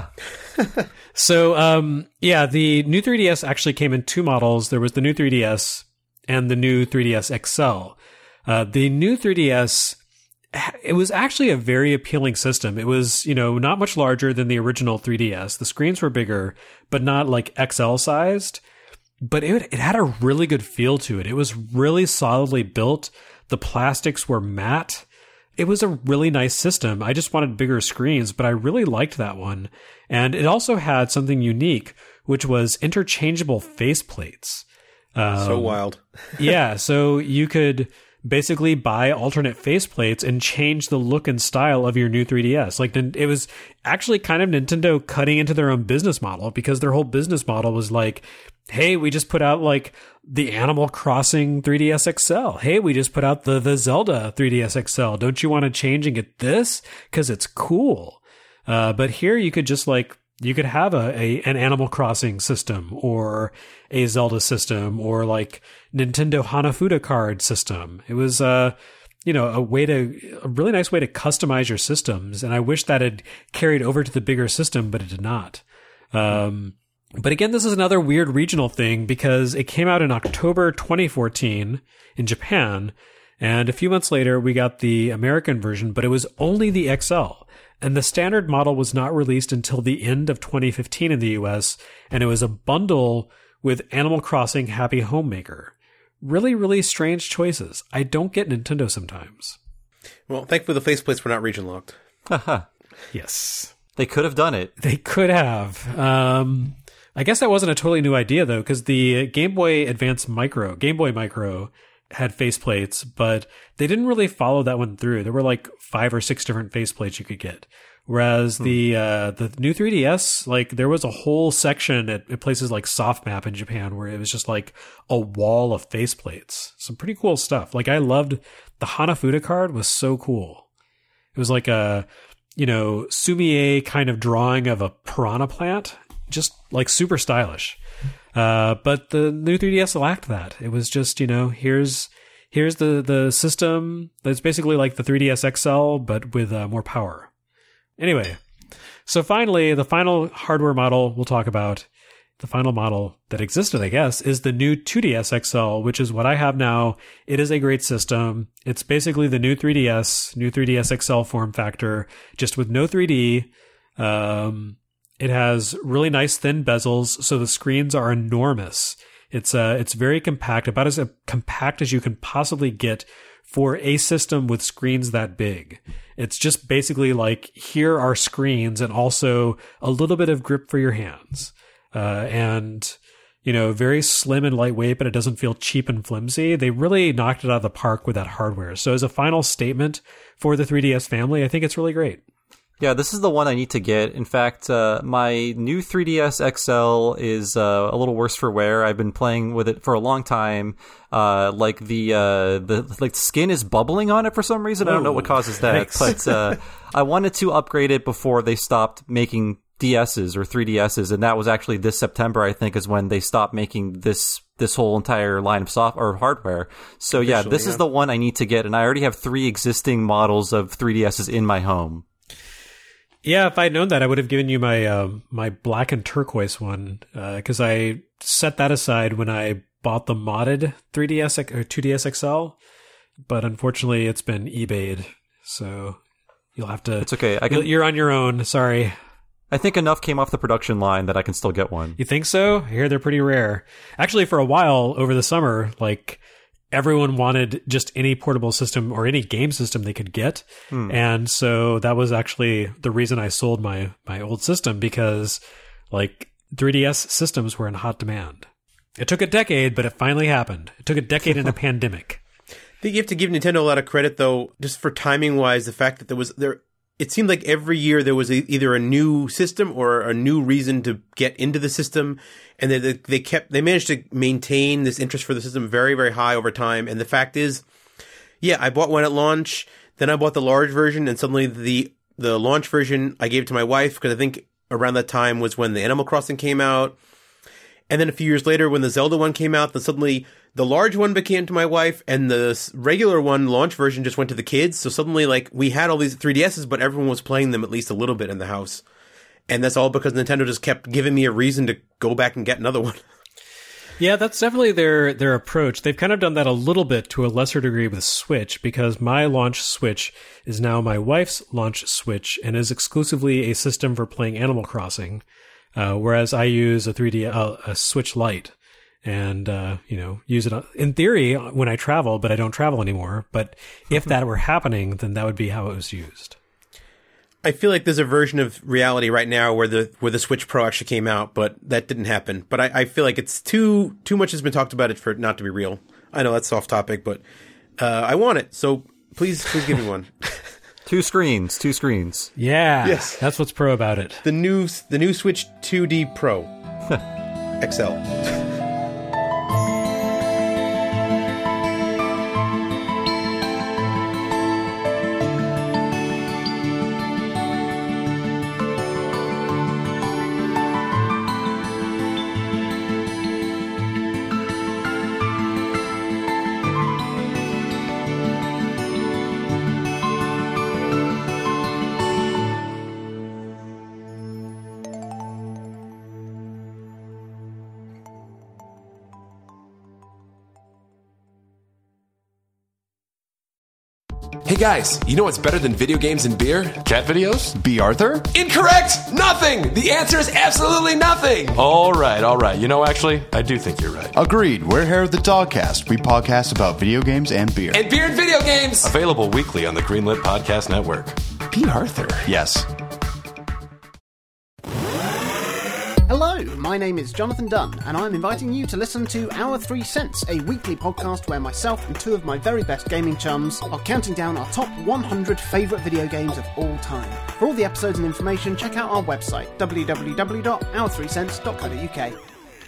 So, um, yeah, the new three D S actually came in two models. There was the new three D S and the new three D S X L. Uh, the new three D S, it was actually a very appealing system. It was, you know, not much larger than the original three D S. The screens were bigger, but not like X L sized. But it, it had a really good feel to it. It was really solidly built. The plastics were matte. It was a really nice system. I just wanted bigger screens, but I really liked that one. And it also had something unique, which was interchangeable faceplates. Um, so wild. Yeah, so you could basically buy alternate faceplates and change the look and style of your new three D S. Like, it was actually kind of Nintendo cutting into their own business model, because their whole business model was like, hey, we just put out like the Animal Crossing three D S X L. Hey, we just put out the, the Zelda three D S X L. Don't you want to change and get this? Because it's cool. Uh, but here you could just like, you could have a, a an Animal Crossing system or a Zelda system or like Nintendo Hanafuda card system. It was, uh, you know, a way to, a really nice way to customize your systems. And I wish that had carried over to the bigger system, but it did not. Um, but again, this is another weird regional thing because it came out in October twenty fourteen in Japan. And a few months later, we got the American version, but it was only the X L. And the standard model was not released until the end of twenty fifteen in the U S, and it was a bundle with Animal Crossing Happy Homemaker. Really, really strange choices. I don't get Nintendo sometimes. Well, thankfully the faceplates were not region locked. Haha. Yes. They could have done it. They could have. Um, I guess that wasn't a totally new idea, though, because the Game Boy Advance Micro, Game Boy Micro, had faceplates, but they didn't really follow that one through. There were like five or six different faceplates you could get. Whereas hmm. the uh, the new three D S, like there was a whole section at, at places like SoftMap in Japan where it was just like a wall of faceplates. Some pretty cool stuff. Like I loved the Hanafuda card was so cool. It was like a, you know, Sumie kind of drawing of a piranha plant, just like super stylish. Uh, but the new three D S lacked that. It was just, you know, here's here's the the system that's basically like the three D S X L but with uh, more power. Anyway, so finally, the final hardware model we'll talk about, the final model that existed, I guess, is the new two D S X L, which is what I have now. It is a great system. It's basically the new three D S, new three D S X L form factor, just with no three D. Um, it has really nice thin bezels, so the screens are enormous. It's uh, it's very compact, about as compact as you can possibly get for a system with screens that big. It's just basically like, here are screens and also a little bit of grip for your hands. Uh, and, you know, very slim and lightweight, but it doesn't feel cheap and flimsy. They really knocked it out of the park with that hardware. So as a final statement for the three D S family, I think it's really great. Yeah, this is the one I need to get. In fact, uh, my new three D S X L is uh, a little worse for wear. I've been playing with it for a long time. Uh, like the uh, the like skin is bubbling on it for some reason. I don't know what causes that, Thanks. but uh, I wanted to upgrade it before they stopped making D S's or three D S's, and that was actually this September, I think, is when they stopped making this this whole entire line of soft or hardware. So yeah, this yeah. is the one I need to get, and I already have three existing models of three D S's in my home. Yeah, if I'd known that, I would have given you my uh, my black and turquoise one, because uh, I set that aside when I bought the modded three D S or two D S X L, but unfortunately it's been eBayed, so you'll have to... It's okay. I can, you're on your own, sorry. I think enough came off the production line that I can still get one. You think so? I hear they're pretty rare. Actually, for a while over the summer, like... everyone wanted just any portable system or any game system they could get. Hmm. And so that was actually the reason I sold my, my old system, because like three D S systems were in hot demand. It took a decade, but it finally happened. It took a decade in a pandemic. I think you have to give Nintendo a lot of credit, though, just for timing wise, the fact that there was there. It seemed like every year there was a, either a new system or a new reason to get into the system. And they, they kept, they managed to maintain this interest for the system very, very high over time. And the fact is, yeah, I bought one at launch, then I bought the large version, and suddenly the, the launch version, I gave it to my wife, because I think around that time was when the Animal Crossing came out. And then a few years later, when the Zelda one came out, then suddenly the large one became to my wife, and the regular one, launch version, just went to the kids. So suddenly, like, we had all these three D S's, but everyone was playing them at least a little bit in the house. And that's all because Nintendo just kept giving me a reason to go back and get another one. Yeah, that's definitely their their approach. They've kind of done that a little bit to a lesser degree with Switch, because my launch Switch is now my wife's launch Switch and is exclusively a system for playing Animal Crossing, uh, whereas I use a three D uh, a Switch Lite and uh, you know use it in theory when I travel, but I don't travel anymore. But if that were happening, then that would be how it was used. I feel like there's a version of reality right now where the where the Switch Pro actually came out, but that didn't happen. But I, I feel like it's too too much has been talked about it for it not to be real. I know that's off topic, but uh, I want it. So please, please give me one. Two screens, two screens. Yeah, yes, that's what's pro about it. The new the new Switch two D Pro X L. Hey guys, you know what's better than video games and beer? Cat videos? B. Arthur? Incorrect! Nothing! The answer is absolutely nothing! All right, all right. You know, actually, I do think you're right. Agreed. We're here at the Dogcast. We podcast about video games and beer. And beer and video games! Available weekly on the Greenlit Podcast Network. B. Arthur? Yes. Hello, my name is Jonathan Dunn, and I'm inviting you to listen to Our Three Cents, a weekly podcast where myself and two of my very best gaming chums are counting down our top one hundred favourite video games of all time. For all the episodes and information, check out our website, w w w dot our three cents dot co dot u k.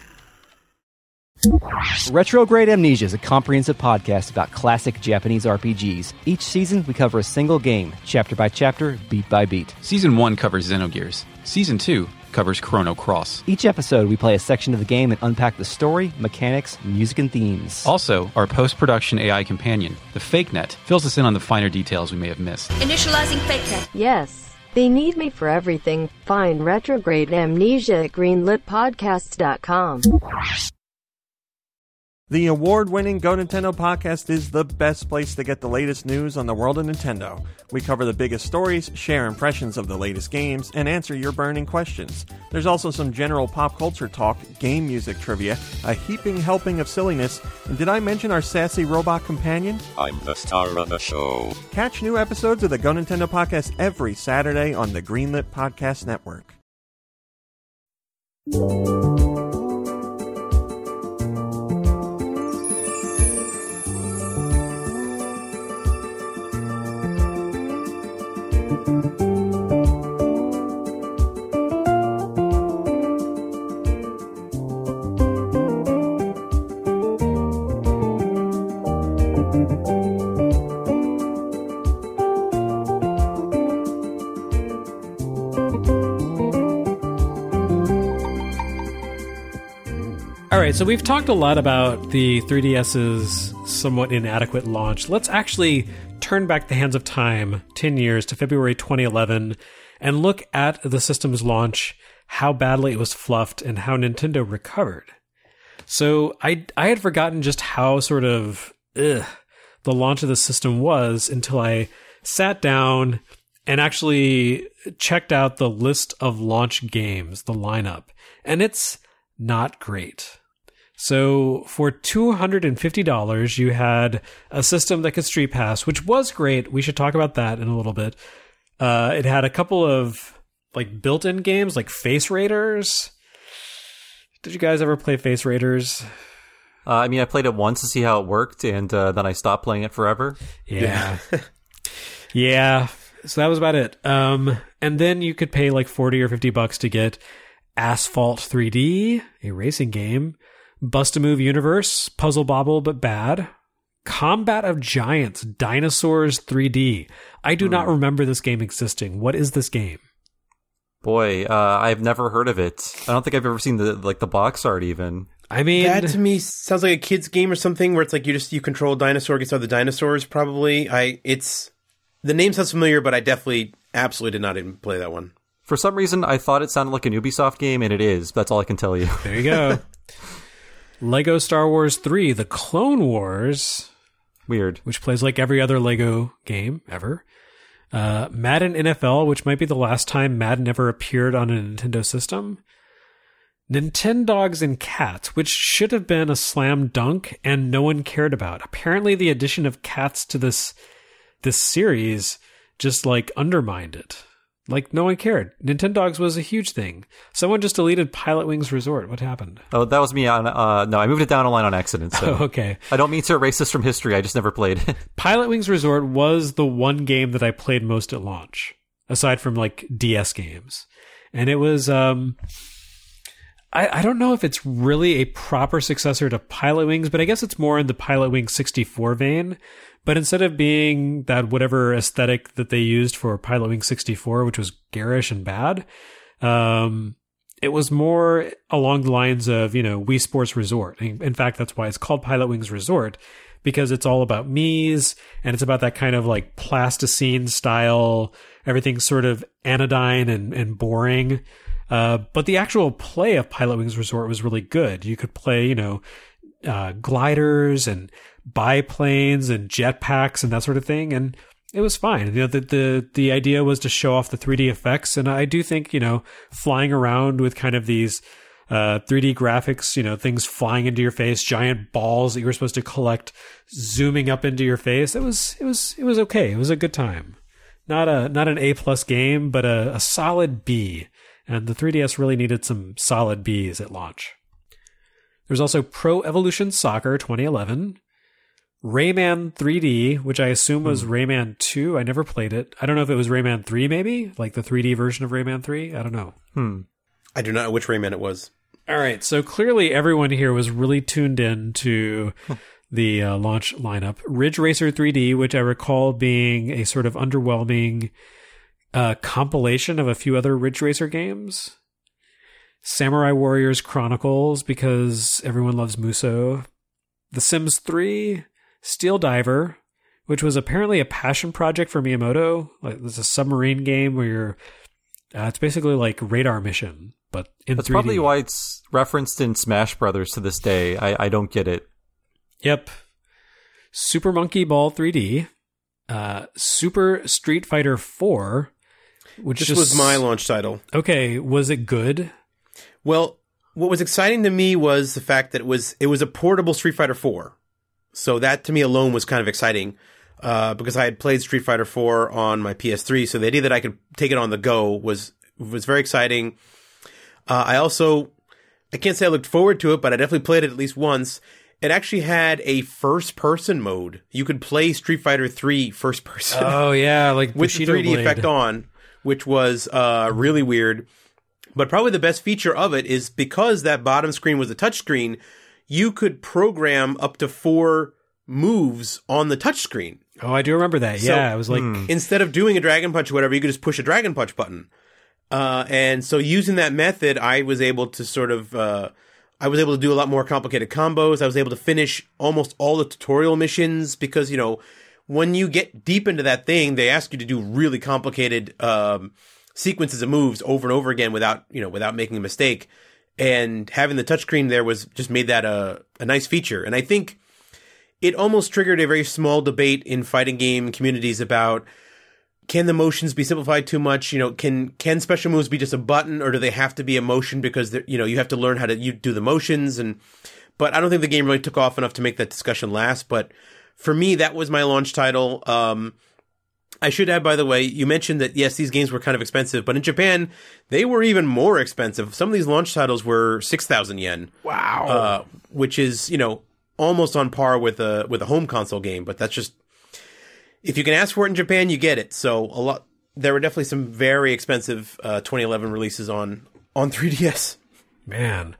Retrograde Amnesia is a comprehensive podcast about classic Japanese R P Gs. Each season, we cover a single game, chapter by chapter, beat by beat. Season one covers Xenogears. Season two covers Chrono Cross. Each episode, we play a section of the game and unpack the story, mechanics, music, and themes. Also, our post-production A I companion, the FakeNet, fills us in on the finer details we may have missed. Initializing FakeNet. Yes, they need me for everything. Find Retrograde Amnesia at greenlit podcasts dot com. The award-winning Go Nintendo podcast is the best place to get the latest news on the world of Nintendo. We cover the biggest stories, share impressions of the latest games, and answer your burning questions. There's also some general pop culture talk, game music trivia, a heaping helping of silliness, and did I mention our sassy robot companion? I'm the star of the show. Catch new episodes of the Go Nintendo podcast every Saturday on the Greenlit Podcast Network. All right, so we've talked a lot about the three D S's somewhat inadequate launch. Let's actually turn back the hands of time ten years to February twenty eleven and look at the system's launch, how badly it was fluffed, and how Nintendo recovered. So I I had forgotten just how sort of ugh, the launch of the system was until I sat down and actually checked out the list of launch games, the lineup, and it's not great. So for two hundred fifty dollars, you had a system that could Street Pass, which was great. We should talk about that in a little bit. Uh, it had a couple of like built-in games like Face Raiders. Did you guys ever play Face Raiders? Uh, I mean, I played it once to see how it worked, and uh, then I stopped playing it forever. Yeah. Yeah. So that was about it. Um, and then you could pay like forty or fifty bucks to get Asphalt three D, a racing game, Bust-A-Move Universe, Puzzle Bobble but bad, Combat of Giants, Dinosaurs three D. I do mm. not remember this game existing. What is this game? Boy, uh, I've never heard of it. I don't think I've ever seen the like the box art even. I mean, that to me sounds like a kid's game or something where it's like you just you control a dinosaur against other dinosaurs. Probably, I it's the name sounds familiar, but I definitely absolutely did not even play that one. For some reason, I thought it sounded like an Ubisoft game, and it is. That's all I can tell you. There you go. Lego Star Wars three, The Clone Wars. Weird. Which plays like every other Lego game ever. Uh, Madden N F L, which might be the last time Madden ever appeared on a Nintendo system. Nintendogs and Cats, which should have been a slam dunk and no one cared about. Apparently the addition of cats to this this series just like undermined it. Like, no one cared. Nintendogs was a huge thing. Someone just deleted Pilot Wings Resort. What happened? Oh, that was me on... Uh, no, I moved it down a line on accident. So oh, okay. I don't mean to erase this from history. I just never played it. Pilot Wings Resort was the one game that I played most at launch, aside from, like, D S games. And it was... um I, I don't know if it's really a proper successor to Pilot Wings, but I guess it's more in the Pilot Wings sixty-four vein. But instead of being that whatever aesthetic that they used for Pilot Wings sixty-four, which was garish and bad, um, it was more along the lines of, you know, Wii Sports Resort. In fact, that's why it's called Pilot Wings Resort, because it's all about Mii's, and it's about that kind of like plasticine style, everything's sort of anodyne and, and boring. Uh, but the actual play of Pilot Wings Resort was really good. You could play, you know, uh, gliders and biplanes and jetpacks and that sort of thing, and it was fine. You know, the the the idea was to show off the three D effects, and I do think, you know, flying around with kind of these uh, three D graphics, you know, things flying into your face, giant balls that you were supposed to collect, zooming up into your face. It was it was it was okay. It was a good time. Not a not an A plus game, but a, a solid B. and the three D S really needed some solid Bs at launch. There's also Pro Evolution Soccer twenty eleven, Rayman three D, which I assume was hmm. Rayman two. I never played it. I don't know if it was Rayman three, maybe? Like the three D version of Rayman three? I don't know. Hmm. I do not know which Rayman it was. All right, so clearly everyone here was really tuned in to the uh, launch lineup. Ridge Racer three D, which I recall being a sort of underwhelming uh, compilation of a few other Ridge Racer games. Samurai Warriors Chronicles, because everyone loves Musou. The Sims three, Steel Diver, which was apparently a passion project for Miyamoto. Like, it's a submarine game where you're... Uh, it's basically like Radar Mission, but in That's three D. Probably why it's referenced in Smash Brothers to this day. I, I don't get it. Yep. Super Monkey Ball three D, uh, Super Street Fighter four, which this just, was my launch title. Okay, was it good? Well, what was exciting to me was the fact that it was it was a portable Street Fighter four. So that to me alone was kind of exciting. Uh, because I had played Street Fighter four on my P S three, so the idea that I could take it on the go was was very exciting. Uh, I also, I can't say I looked forward to it, but I definitely played it at least once. It actually had a first-person mode. You could play Street Fighter three first-person. Oh, yeah, like with the three D Blade. effect on, which was uh, really weird. But probably the best feature of it is because that bottom screen was a touchscreen, you could program up to four moves on the touchscreen. Oh, I do remember that. So, yeah, it was like... Hmm. Instead of doing a Dragon Punch or whatever, you could just push a Dragon Punch button. Uh, and so using that method, I was able to sort of... Uh, I was able to do a lot more complicated combos. I was able to finish almost all the tutorial missions because, you know, when you get deep into that thing, they ask you to do really complicated um, sequences of moves over and over again without, you know, without making a mistake. And having the touchscreen there was just made that a, a nice feature. And I think it almost triggered a very small debate in fighting game communities about, can the motions be simplified too much? You know, can can special moves be just a button, or do they have to be a motion because, you know, you have to learn how to you do the motions? And but I don't think the game really took off enough to make that discussion last. But for me, that was my launch title. Um, I should add, by the way, you mentioned that, yes, these games were kind of expensive, but in Japan, they were even more expensive. Some of these launch titles were six thousand yen. Wow. Uh, which is, you know, almost on par with a with a home console game, but that's just, if you can ask for it in Japan, you get it. So a lot, there were definitely some very expensive uh, twenty eleven releases on on three D S. Man,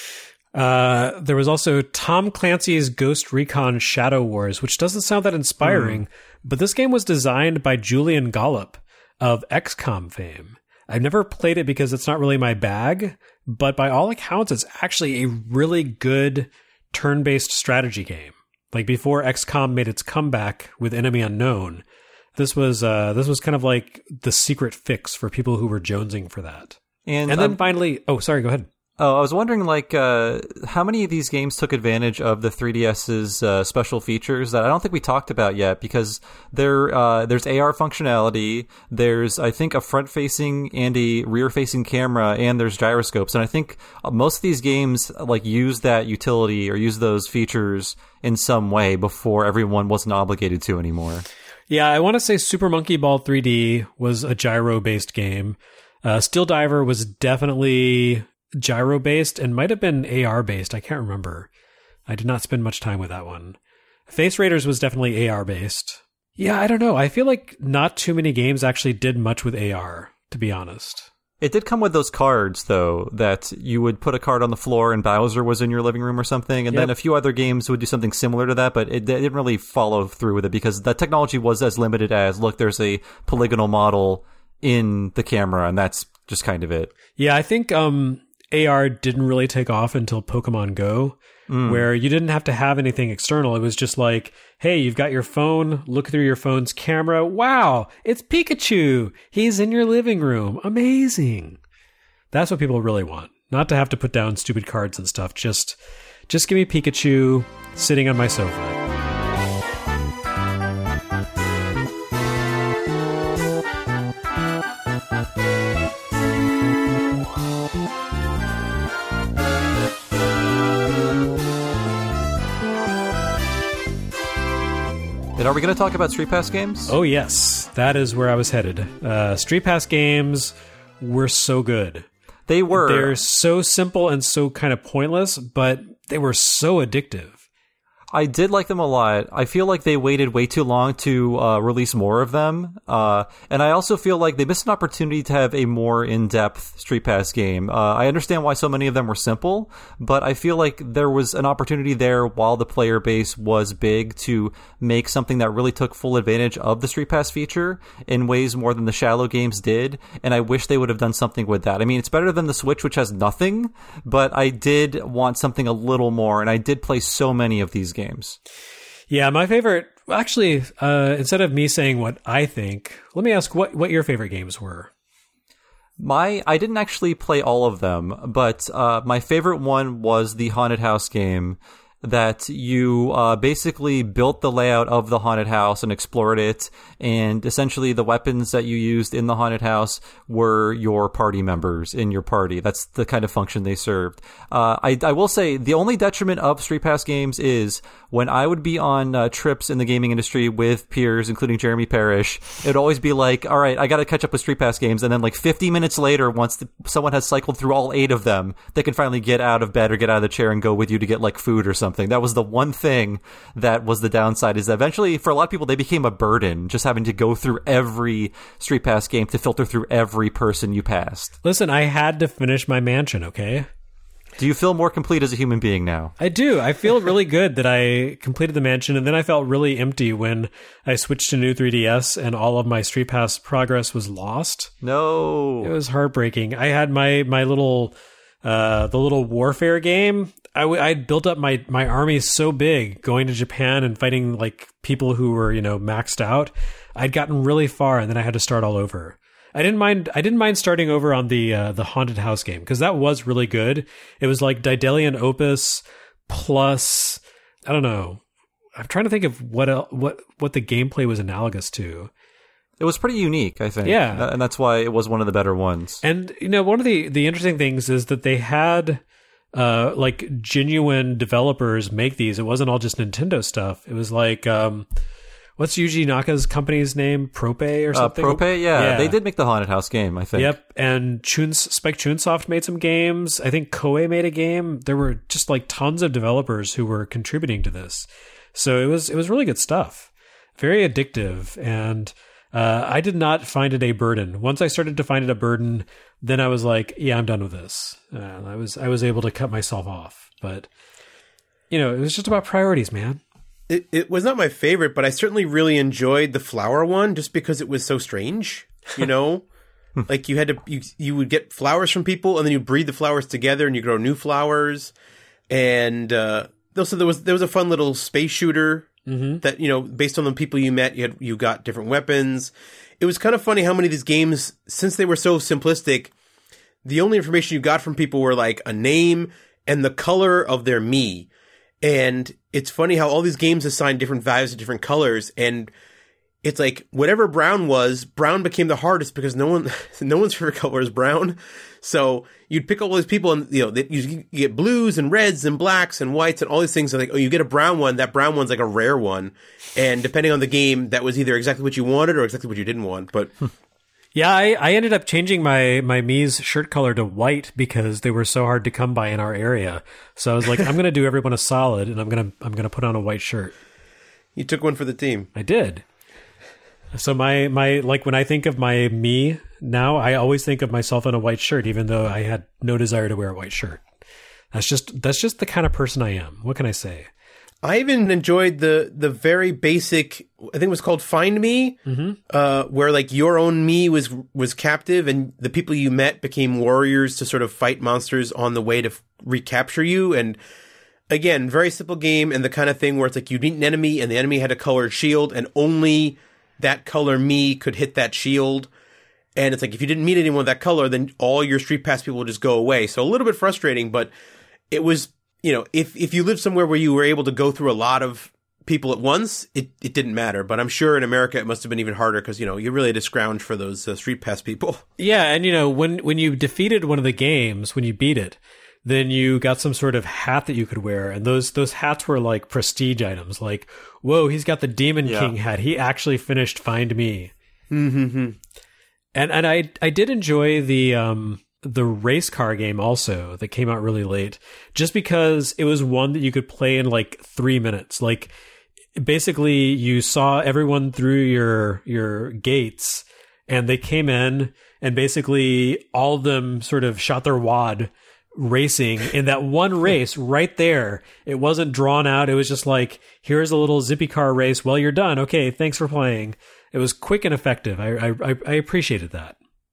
uh, there was also Tom Clancy's Ghost Recon Shadow Wars, which doesn't sound that inspiring, mm. but this game was designed by Julian Gollop of X COM fame. I've never played it because it's not really my bag, but by all accounts, it's actually a really good turn-based strategy game. Like before X COM made its comeback with Enemy Unknown, this was uh, this was kind of like the secret fix for people who were jonesing for that. And, and then um, finally, oh, sorry, go ahead. Oh, I was wondering, like, uh, how many of these games took advantage of the three D S's uh, special features that I don't think we talked about yet, because there uh, there's A R functionality, there's, I think, a front-facing and a rear-facing camera, and there's gyroscopes. And I think most of these games, like, use that utility or use those features in some way before everyone wasn't obligated to anymore. Yeah, I want to say Super Monkey Ball three D was a gyro-based game. Uh, Steel Diver was definitely gyro-based and might have been A R-based. I can't remember. I did not spend much time with that one. Face Raiders was definitely A R-based. Yeah, I don't know. I feel like not too many games actually did much with A R, to be honest. It did come with those cards, though, that you would put a card on the floor and Bowser was in your living room or something, and yep. then a few other games would do something similar to that, but it, it didn't really follow through with it because the technology was as limited as, look, there's a polygonal model in the camera, and that's just kind of it. Yeah, I think um, A R didn't really take off until Pokemon Go, mm. where you didn't have to have anything external. It was just like, hey, you've got your phone, look through your phone's camera. Wow, it's Pikachu. He's in your living room. Amazing. That's what people really want. Not to have to put down stupid cards and stuff. Just, just give me Pikachu sitting on my sofa. And are we going to talk about Street Pass games? Oh, yes. That is where I was headed. Uh, Street Pass games were so good. They were. They're so simple and so kind of pointless, but they were so addictive. I did like them a lot. I feel like they waited way too long to uh, release more of them. Uh, and I also feel like they missed an opportunity to have a more in-depth Street Pass game. Uh, I understand why so many of them were simple, but I feel like there was an opportunity there while the player base was big to make something that really took full advantage of the Street Pass feature in ways more than the shallow games did. And I wish they would have done something with that. I mean, it's better than the Switch, which has nothing, but I did want something a little more, and I did play so many of these games. games. Yeah, my favorite, actually, uh, instead of me saying what I think, let me ask what, what your favorite games were. My, I didn't actually play all of them, but uh, my favorite one was the Haunted House game that you uh, basically built the layout of the haunted house and explored it, and essentially the weapons that you used in the haunted house were your party members in your party. That's the kind of function they served. Uh, I, I will say the only detriment of Street Pass games is when I would be on uh, trips in the gaming industry with peers, including Jeremy Parrish, it would always be like, all right, I got to catch up with Street Pass games, and then like fifty minutes later, once the, someone has cycled through all eight of them, they can finally get out of bed or get out of the chair and go with you to get like food or something. That was the one thing that was the downside, is that eventually for a lot of people they became a burden, just having to go through every Street Pass game to filter through every person you passed. Listen, I had to finish my mansion, okay? Do you feel more complete as a human being now? I do. I feel really good that I completed the mansion, and then I felt really empty when I switched to new three D S and all of my Street Pass progress was lost. No. It was heartbreaking. I had my my little uh the little warfare game. I w- I'd built up my, my army so big going to Japan and fighting like people who were, you know, maxed out. I'd gotten really far, and then I had to start all over. I didn't mind. I didn't mind starting over on the uh, the haunted house game because that was really good. It was like Daedalian Opus plus, I don't know. I'm trying to think of what el- what what the gameplay was analogous to. It was pretty unique, I think. Yeah, and that's why it was one of the better ones. And you know, one of the the interesting things is that they had uh like genuine developers make these. It wasn't all just Nintendo stuff. It was like um what's Yuji Naka's company's name? Prope or something? Uh, Prope, yeah. yeah. They did make the Haunted House game, I think. Yep. And Chun- Spike Chunsoft made some games. I think Koei made a game. There were just like tons of developers who were contributing to this. So it was it was really good stuff. Very addictive. And uh, I did not find it a burden. Once I started to find it a burden, then I was like, yeah, I'm done with this. Uh, I was I was able to cut myself off. But, you know, it was just about priorities, man. It it was not my favorite, but I certainly really enjoyed the flower one just because it was so strange, you know? Like you had to, you, you would get flowers from people and then you breed the flowers together and you grow new flowers. And uh, also there was there was a fun little space shooter mm-hmm. that, you know, based on the people you met, you had, you got different weapons. It was kind of funny how many of these games, since they were so simplistic, the only information you got from people were like a name and the color of their Mii. And it's funny how all these games assign different values to different colors, and it's like whatever brown was, brown became the hardest because no one, no one's favorite color is brown. So you'd pick all these people, and you know they, you get blues and reds and blacks and whites and all these things. And like, oh, you get a brown one. That brown one's like a rare one, and depending on the game, that was either exactly what you wanted or exactly what you didn't want. But yeah, I, I ended up changing my, my Mii's shirt color to white because they were so hard to come by in our area. So I was like, I'm going to do everyone a solid, and I'm going to I'm going to put on a white shirt. You took one for the team. I did. So my, my like when I think of my Mii now, I always think of myself in a white shirt, even though I had no desire to wear a white shirt. That's just that's just the kind of person I am. What can I say? I even enjoyed the the very basic, I think it was called Find Me, mm-hmm. uh, where like your own Mii was was captive and the people you met became warriors to sort of fight monsters on the way to f- recapture you. And again, very simple game, and the kind of thing where it's like you meet an enemy and the enemy had a colored shield and only that color Mii could hit that shield. And it's like if you didn't meet anyone with that color, then all your Street Pass people would just go away. So a little bit frustrating, but it was... You know, if, if you lived somewhere where you were able to go through a lot of people at once, it, it didn't matter. But I'm sure in America it must have been even harder because, you know, you really had to scrounge for those uh, Street Pass people. Yeah, and, you know, when, when you defeated one of the games, when you beat it, then you got some sort of hat that you could wear. And those those hats were like prestige items. Like, whoa, he's got the Demon yeah. King hat. He actually finished Find Me. Mm-hmm. And and I I did enjoy the... um. the race car game also that came out really late, just because it was one that you could play in like three minutes. Like basically you saw everyone through your your gates and they came in and basically all of them sort of shot their wad racing in that one race right there. It wasn't drawn out. It was just like, here's a little zippy car race. Well, you're done. Okay, thanks for playing. It was quick and effective. I I, I appreciated that.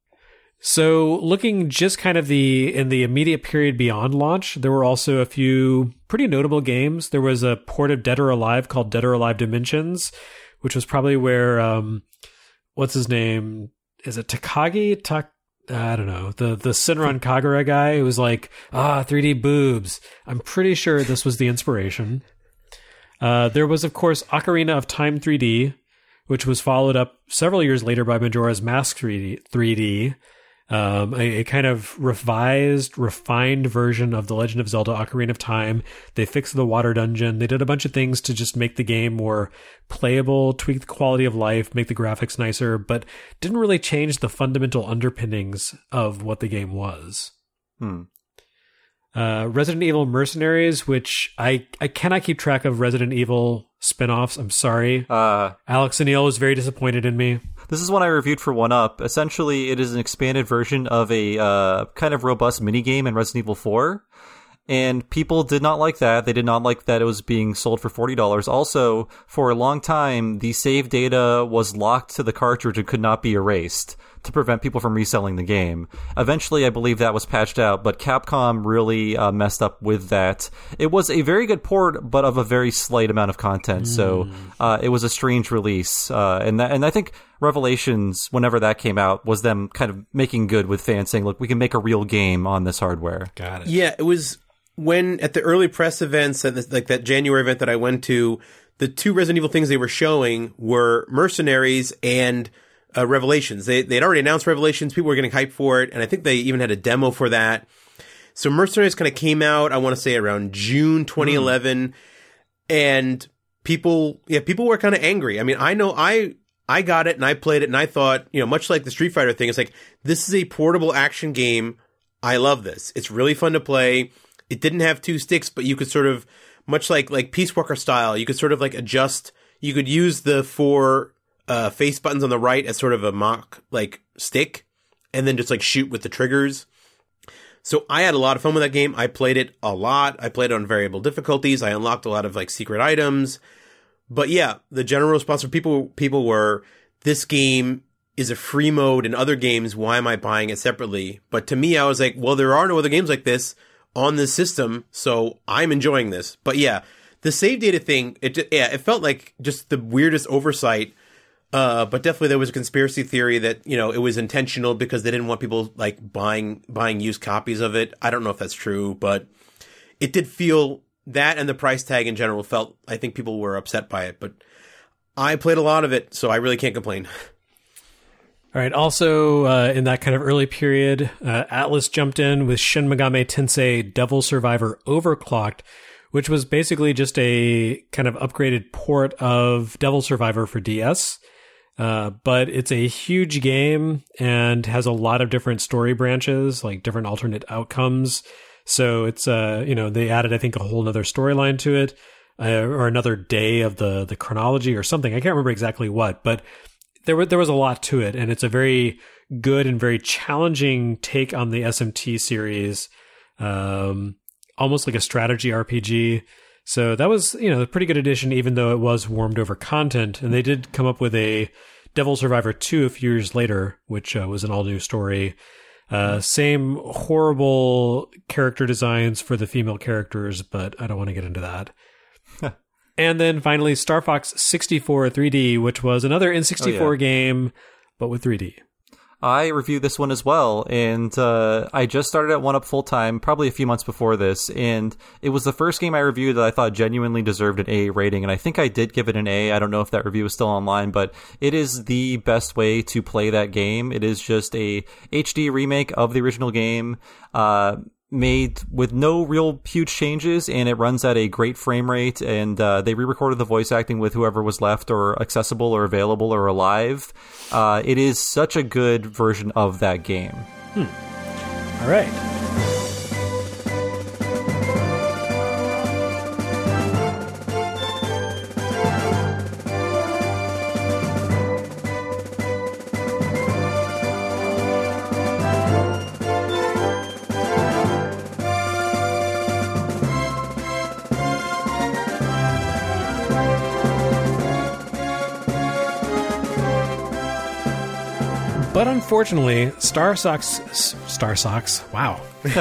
So looking just kind of the in the immediate period beyond launch, there were also a few pretty notable games. There was a port of Dead or Alive called Dead or Alive Dimensions, which was probably where, um, what's his name? Is it Takagi? Tak- I don't know. The the Shinron Kagura guy who was like, ah, three D boobs. I'm pretty sure this was the inspiration. Uh, there was, of course, Ocarina of Time three D, which was followed up several years later by Majora's Mask three D. three D. Um, a, a kind of revised, refined version of The Legend of Zelda Ocarina of Time. They fixed the water dungeon. They did a bunch of things to just make the game more playable, tweak the quality of life, make the graphics nicer, but didn't really change the fundamental underpinnings of what the game was. Hmm. Uh, Resident Evil Mercenaries, which I, I cannot keep track of Resident Evil spin-offs. I'm sorry. Uh, Alex and Neil was very disappointed in me. This is one I reviewed for one up. Essentially, it is an expanded version of a uh, kind of robust minigame in Resident Evil four. And people did not like that. They did not like that it was being sold for forty dollars. Also, for a long time, the save data was locked to the cartridge and could not be erased to prevent people from reselling the game. Eventually, I believe that was patched out, but Capcom really uh, messed up with that. It was a very good port, but of a very slight amount of content. Mm. So uh, it was a strange release. Uh, and that, and I think Revelations, whenever that came out, was them kind of making good with fans saying, look, we can make a real game on this hardware. Got it. Yeah, it was when at the early press events, like that January event that I went to, the two Resident Evil things they were showing were Mercenaries and uh, Revelations. They they'd already announced Revelations. People were getting hyped for it, and I think they even had a demo for that. So Mercenaries kind of came out, I want to say around June twenty eleven, mm. and people, yeah, people were kind of angry. I mean, I know I I got it and I played it and I thought, you know, much like the Street Fighter thing, it's like, this is a portable action game. I love this. It's really fun to play. It didn't have two sticks, but you could sort of, much like like Peace Walker style, you could sort of like adjust. You could use the four uh, face buttons on the right as sort of a mock like stick, and then just like shoot with the triggers. So I had a lot of fun with that game. I played it a lot. I played it on variable difficulties. I unlocked a lot of like secret items. But yeah, the general response from people people were, this game is a free mode in other games. Why am I buying it separately? But to me, I was like, well, there are no other games like this on this system, so I'm enjoying this. But yeah, the save data thing, it yeah, it felt like just the weirdest oversight. Uh, but definitely there was a conspiracy theory that, you know, it was intentional because they didn't want people like buying buying used copies of it. I don't know if that's true, but it did feel, that and the price tag in general felt, I think people were upset by it. But I played a lot of it, so I really can't complain. All right. Also, uh, in that kind of early period, uh, Atlas jumped in with Shin Megami Tensei Devil Survivor Overclocked, which was basically just a kind of upgraded port of Devil Survivor for D S. Uh, but it's a huge game and has a lot of different story branches, like different alternate outcomes. So it's, uh, you know, they added, I think, a whole nother storyline to it, uh, or another day of the, the chronology or something. I can't remember exactly what, but there was, there was a lot to it. And it's a very good and very challenging take on the S M T series, um, almost like a strategy R P G. So that was, you know, a pretty good addition, even though it was warmed over content. And they did come up with a Devil Survivor two a few years later, which uh, was an all-new story. Uh, same horrible character designs for the female characters, but I don't want to get into that. And then finally, Star Fox sixty-four three D, which was another N sixty-four oh, yeah. game, but with three D. I reviewed this one as well, and uh, I just started at one up full time, probably a few months before this, and it was the first game I reviewed that I thought genuinely deserved an A rating, and I think I did give it an A. I don't know if that review is still online, but it is the best way to play that game. It is just a H D remake of the original game, uh, made with no real huge changes, and it runs at a great frame rate, and uh, they re-recorded the voice acting with whoever was left or accessible or available or alive. Uh, it is such a good version of that game. Hmm. All right. But unfortunately, Star Fox, Star Fox, wow.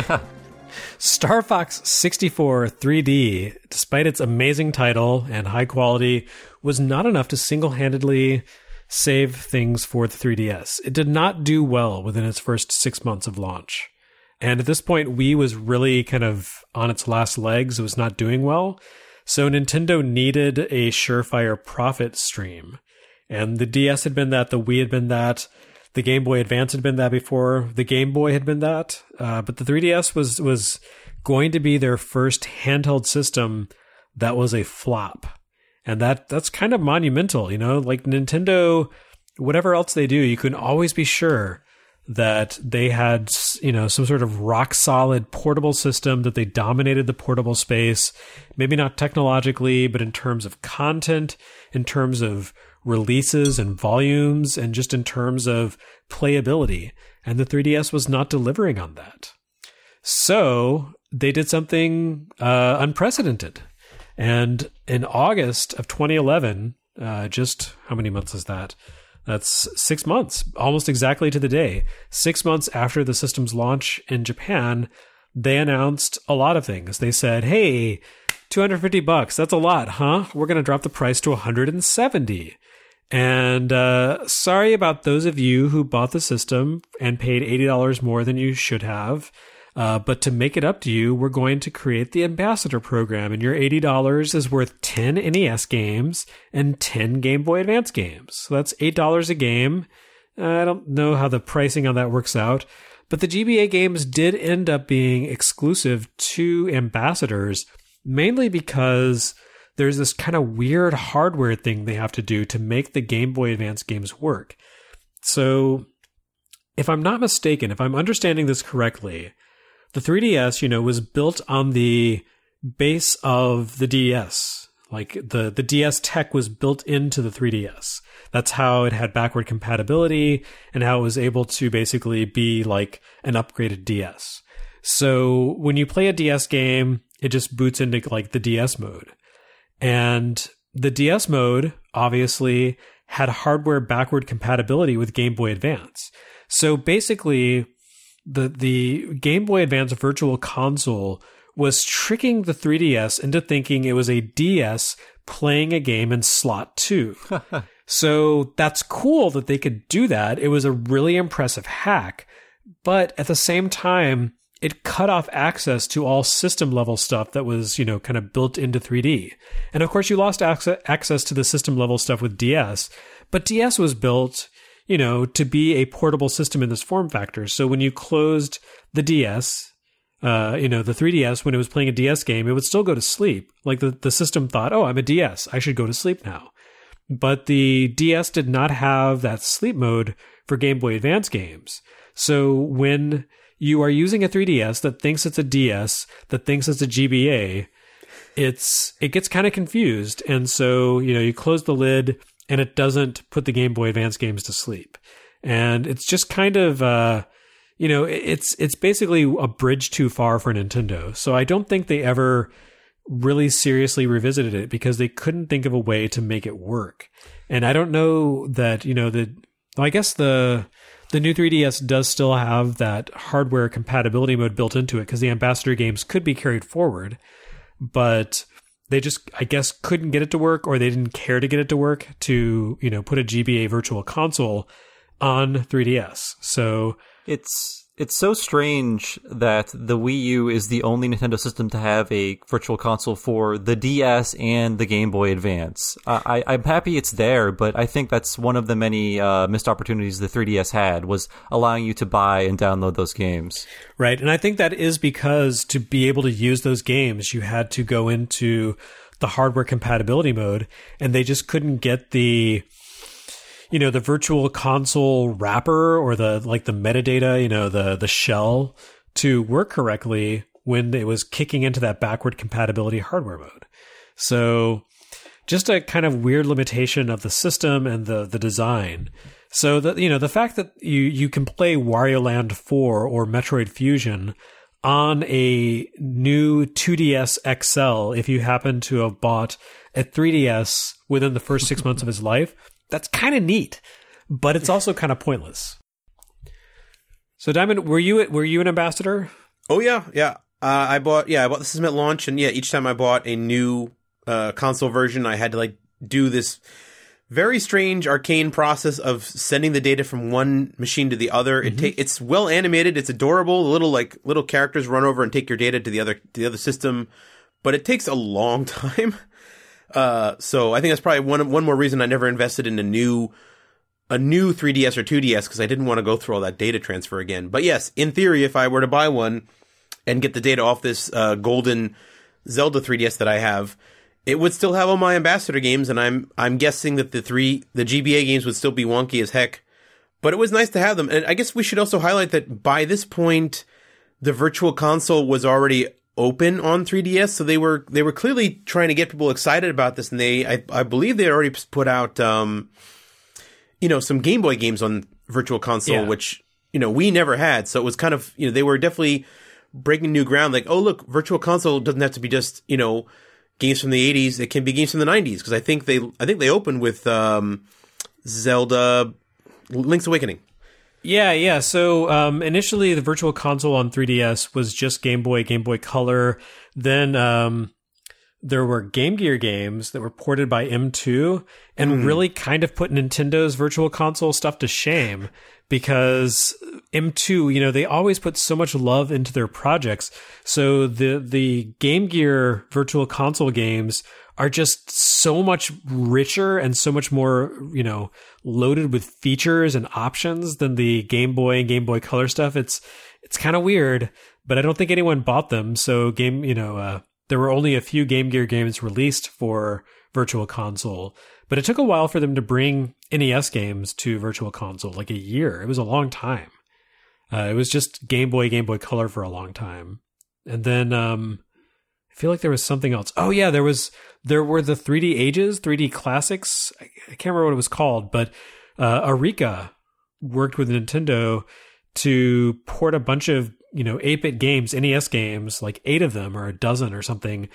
Star Fox sixty-four three D, despite its amazing title and high quality, was not enough to single-handedly save things for the three D S. It did not do well within its first six months of launch. And at this point, Wii was really kind of on its last legs. It was not doing well. So Nintendo needed a surefire profit stream. And the D S had been that, the Wii had been that, the Game Boy Advance had been that before, the Game Boy had been that, uh, but the three D S was was going to be their first handheld system that was a flop. And that that's kind of monumental, you know? Like Nintendo, whatever else they do, you can always be sure that they had, you know, some sort of rock-solid portable system, that they dominated the portable space, maybe not technologically, but in terms of content, in terms of releases and volumes, and just in terms of playability. And the three D S was not delivering on that. So they did something uh, unprecedented. And in August of twenty eleven, uh, just how many months is that? That's six months, almost exactly to the day. Six months after the system's launch in Japan, they announced a lot of things. They said, hey, two hundred fifty bucks, that's a lot, huh? We're going to drop the price to one hundred seventy. And uh, sorry about those of you who bought the system and paid eighty dollars more than you should have. Uh, but to make it up to you, we're going to create the Ambassador program. And your eighty dollars is worth ten N E S games and ten Game Boy Advance games. So that's eight dollars a game. Uh, I don't know how the pricing on that works out. But the G B A games did end up being exclusive to Ambassadors, mainly because there's this kind of weird hardware thing they have to do to make the Game Boy Advance games work. So if I'm not mistaken, if I'm understanding this correctly, the three D S, you know, was built on the base of the D S. Like the, the D S tech was built into the three D S. That's how it had backward compatibility and how it was able to basically be like an upgraded D S. So when you play a D S game, it just boots into like the D S mode. And the D S mode obviously had hardware backward compatibility with Game Boy Advance. So basically, the the Game Boy Advance Virtual Console was tricking the three D S into thinking it was a D S playing a game in slot two. So that's cool that they could do that. It was a really impressive hack. But at the same time, it cut off access to all system level stuff that was, you know, kind of built into three D. And of course, you lost access to the system level stuff with D S, but D S was built, you know, to be a portable system in this form factor. So when you closed the D S, uh, you know, the three D S, when it was playing a D S game, it would still go to sleep. Like the, the system thought, oh, I'm a D S, I should go to sleep now. But the D S did not have that sleep mode for Game Boy Advance games. So when you are using a three D S that thinks it's a D S, that thinks it's a G B A, it's it gets kind of confused. And so, you know, you close the lid and it doesn't put the Game Boy Advance games to sleep. And it's just kind of, uh, you know, it's it's basically a bridge too far for Nintendo. So I don't think they ever really seriously revisited it because they couldn't think of a way to make it work. And I don't know that, you know, the, well, I guess the... The new three D S does still have that hardware compatibility mode built into it because the Ambassador games could be carried forward, but they just, I guess, couldn't get it to work, or they didn't care to get it to work to, you know, put a G B A Virtual Console on three D S. So it's it's so strange that the Wii U is the only Nintendo system to have a virtual console for the D S and the Game Boy Advance. Uh, I, I'm happy it's there, but I think that's one of the many uh, missed opportunities the three D S had, was allowing you to buy and download those games. Right, and I think that is because to be able to use those games, you had to go into the hardware compatibility mode, and they just couldn't get the... you know, the virtual console wrapper or the, like the metadata, you know, the, the shell to work correctly when it was kicking into that backward compatibility hardware mode. So just a kind of weird limitation of the system and the the design. So the you know the fact that you you can play Wario Land four or Metroid Fusion on a new two D S X L, if you happen to have bought a three D S within the first six months of his life, that's kind of neat, but it's also kind of pointless. So Diamond, were you were you an ambassador? Oh yeah, yeah. Uh, I bought yeah I bought the system at launch, and yeah, each time I bought a new uh, console version, I had to like do this very strange arcane process of sending the data from one machine to the other. Mm-hmm. It ta- it's well animated, it's adorable. The little like little characters run over and take your data to the other to the other system, but it takes a long time. Uh, so I think that's probably one one more reason I never invested in a new a new three D S or two D S, because I didn't want to go through all that data transfer again. But yes, in theory, if I were to buy one and get the data off this uh, golden Zelda three D S that I have, it would still have all my ambassador games, and I'm I'm guessing that the three the G B A games would still be wonky as heck. But it was nice to have them, and I guess we should also highlight that by this point, the Virtual Console was already open on three D S, so they were they were clearly trying to get people excited about this, and they I, I believe they already put out um, you know some Game Boy games on Virtual Console, yeah. which you know we never had. So it was kind of you know they were definitely breaking new ground. Like, oh look, Virtual Console doesn't have to be just you know. games from the eighties, it can be games from the nineties, because I think they I think they opened with um, Zelda Link's Awakening. Yeah, yeah. So um, initially the Virtual Console on three D S was just Game Boy, Game Boy Color. Then um, there were Game Gear games that were ported by M two and mm. really kind of put Nintendo's Virtual Console stuff to shame, because M two, you know, they always put so much love into their projects. So the the Game Gear Virtual Console games are just so much richer and so much more, you know, loaded with features and options than the Game Boy and Game Boy Color stuff. It's it's kind of weird, but I don't think anyone bought them. So game, you know, uh, there were only a few Game Gear games released for Virtual Console. But it took a while for them to bring N E S games to Virtual Console, like a year. It was a long time. Uh, it was just Game Boy, Game Boy Color for a long time. And then um, I feel like there was something else. Oh, yeah, there was there were the three D Ages, three D Classics. I, I can't remember what it was called, but uh, Arika worked with Nintendo to port a bunch of you know eight-bit games, N E S games, like eight of them or a dozen or something,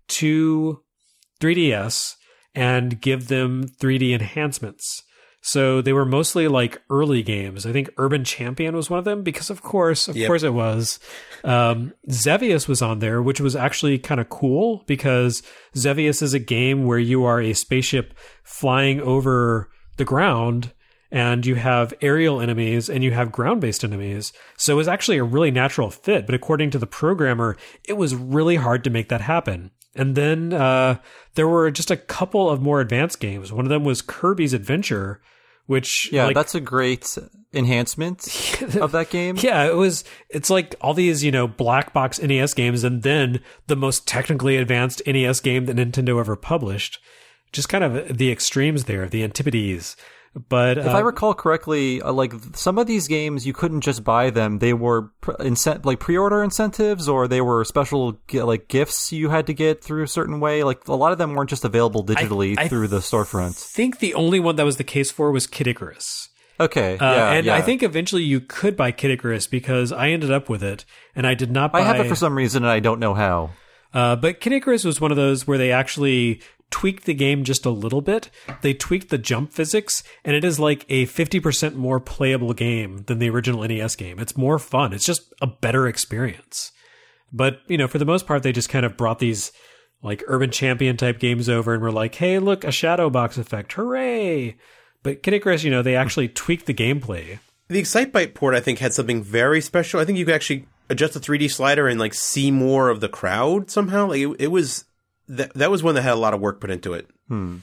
to three D S and give them three D enhancements. So they were mostly like early games. I think Urban Champion was one of them, because of course, of yep. course it was. Um, Xevious was on there, which was actually kind of cool, because Xevious is a game where you are a spaceship flying over the ground, and you have aerial enemies and you have ground-based enemies. So it was actually a really natural fit. But according to the programmer, it was really hard to make that happen. And then uh, there were just a couple of more advanced games. One of them was Kirby's Adventure, which yeah, like, that's a great enhancement of that game. Yeah, it was. It's like all these you know black box N E S games, and then the most technically advanced N E S game that Nintendo ever published. Just kind of the extremes there, the antipodes. But if uh, I recall correctly, uh, like some of these games, you couldn't just buy them. They were pre- incent- like pre-order incentives, or they were special like gifts you had to get through a certain way. Like a lot of them weren't just available digitally I, I through the storefront. I think the only one that was the case for was Kid Icarus. Okay, uh, yeah, and yeah. I think eventually you could buy Kid Icarus, because I ended up with it, and I did not buy... I have it for some reason, and I don't know how. Uh, but Kid Icarus was one of those where they actually tweaked the game just a little bit. They tweaked the jump physics, and it is like a fifty percent more playable game than the original N E S game. It's more fun. It's just a better experience. But, you know, for the most part, they just kind of brought these like Urban Champion type games over and were like, hey, look, a shadow box effect. Hooray! But Kid Icarus, you know, they actually tweaked the gameplay. The Excitebike port, I think, had something very special. I think you could actually adjust the three D slider and like see more of the crowd somehow. Like it, it was that that was one that had a lot of work put into it. Hmm.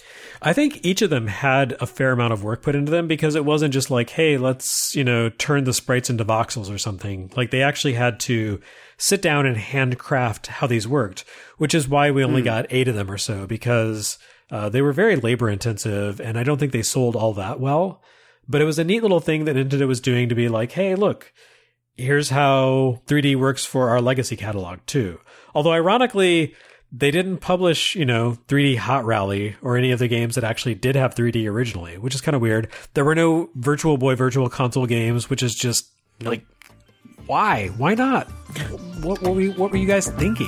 I think each of them had a fair amount of work put into them, because it wasn't just like, hey, let's, you know, turn the sprites into voxels or something. Like they actually had to sit down and handcraft how these worked, which is why we only mm. got eight of them or so, because uh, they were very labor intensive, and I don't think they sold all that well. But it was a neat little thing that Nintendo was doing to be like, hey, look, here's how three D works for our legacy catalog too. Although ironically, they didn't publish, you know, three D Hot Rally or any of the games that actually did have three D originally, which is kind of weird. There were no Virtual Boy Virtual Console games, which is just like, why? Why not? What, what, were, you, what were you guys thinking?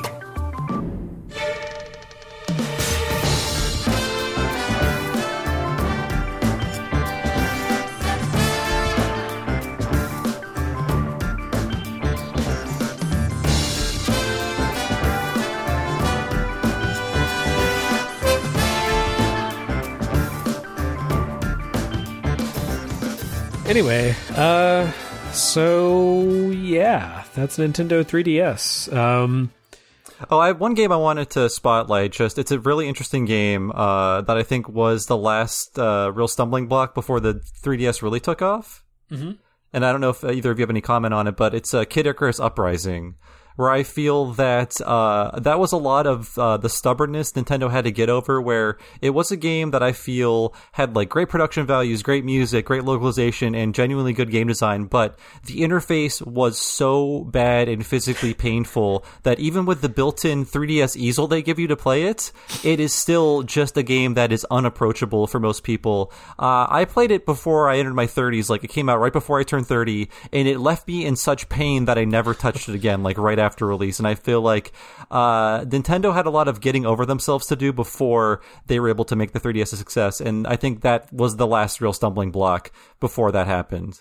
Anyway, uh, so yeah, that's Nintendo three D S. Um, oh, I have one game I wanted to spotlight. Just it's a really interesting game uh, that I think was the last uh, real stumbling block before the three D S really took off. Mm-hmm. And I don't know if either of you have any comment on it, but it's uh, Kid Icarus Uprising, where I feel that uh, that was a lot of uh, the stubbornness Nintendo had to get over, where it was a game that I feel had like great production values, great music, great localization, and genuinely good game design, but the interface was so bad and physically painful that even with the built-in three D S easel they give you to play it, it is still just a game that is unapproachable for most people. Uh, I played it before I entered my thirties, like it came out right before I turned thirty, and it left me in such pain that I never touched it again, like right after after release. And I feel like uh, Nintendo had a lot of getting over themselves to do before they were able to make the three D S a success. And I think that was the last real stumbling block before that happened.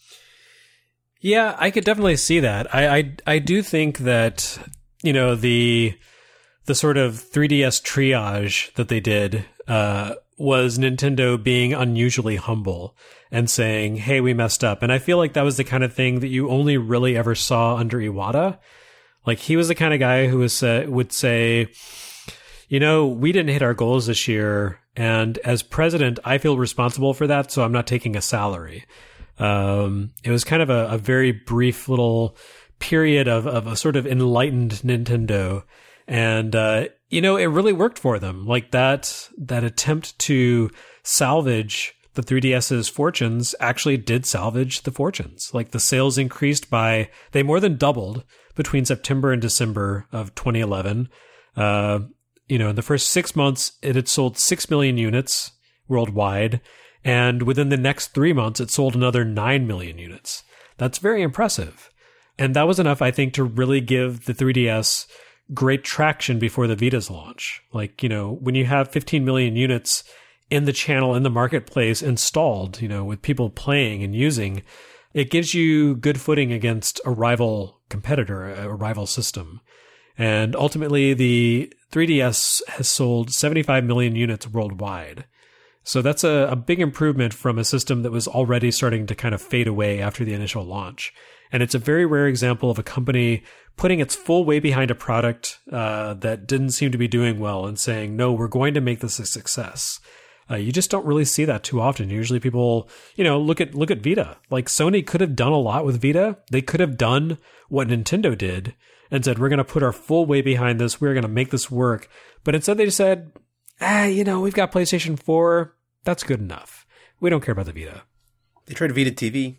Yeah, I could definitely see that. I, I, I do think that, you know, the, the sort of three D S triage that they did uh, was Nintendo being unusually humble and saying, hey, we messed up. And I feel like that was the kind of thing that you only really ever saw under Iwata. Like, he was the kind of guy who was uh, would say, you know, we didn't hit our goals this year, and as president, I feel responsible for that, so I'm not taking a salary. Um, it was kind of a, a very brief little period of, of a sort of enlightened Nintendo. And, uh, you know, it really worked for them. Like, that that attempt to salvage the three D S's fortunes actually did salvage the fortunes. Like, the sales increased by, they more than doubled between September and December of twenty eleven. Uh, you know, in the first six months, it had sold six million units worldwide. And within the next three months, it sold another nine million units. That's very impressive. And that was enough, I think, to really give the three D S great traction before the Vita's launch. Like, you know, when you have fifteen million units in the channel, in the marketplace, installed, you know, with people playing and using, it gives you good footing against a rival competitor, a rival system. And ultimately, the three D S has sold seventy-five million units worldwide. So that's a, a big improvement from a system that was already starting to kind of fade away after the initial launch. And it's a very rare example of a company putting its full weight behind a product uh, that didn't seem to be doing well and saying, no, we're going to make this a success. Uh, you just don't really see that too often. Usually people, you know, look at look at Vita. Like, Sony could have done a lot with Vita. They could have done what Nintendo did and said, we're going to put our full weight behind this. We're going to make this work. But instead they just said, ah, you know, we've got PlayStation four. That's good enough. We don't care about the Vita. They tried Vita T V.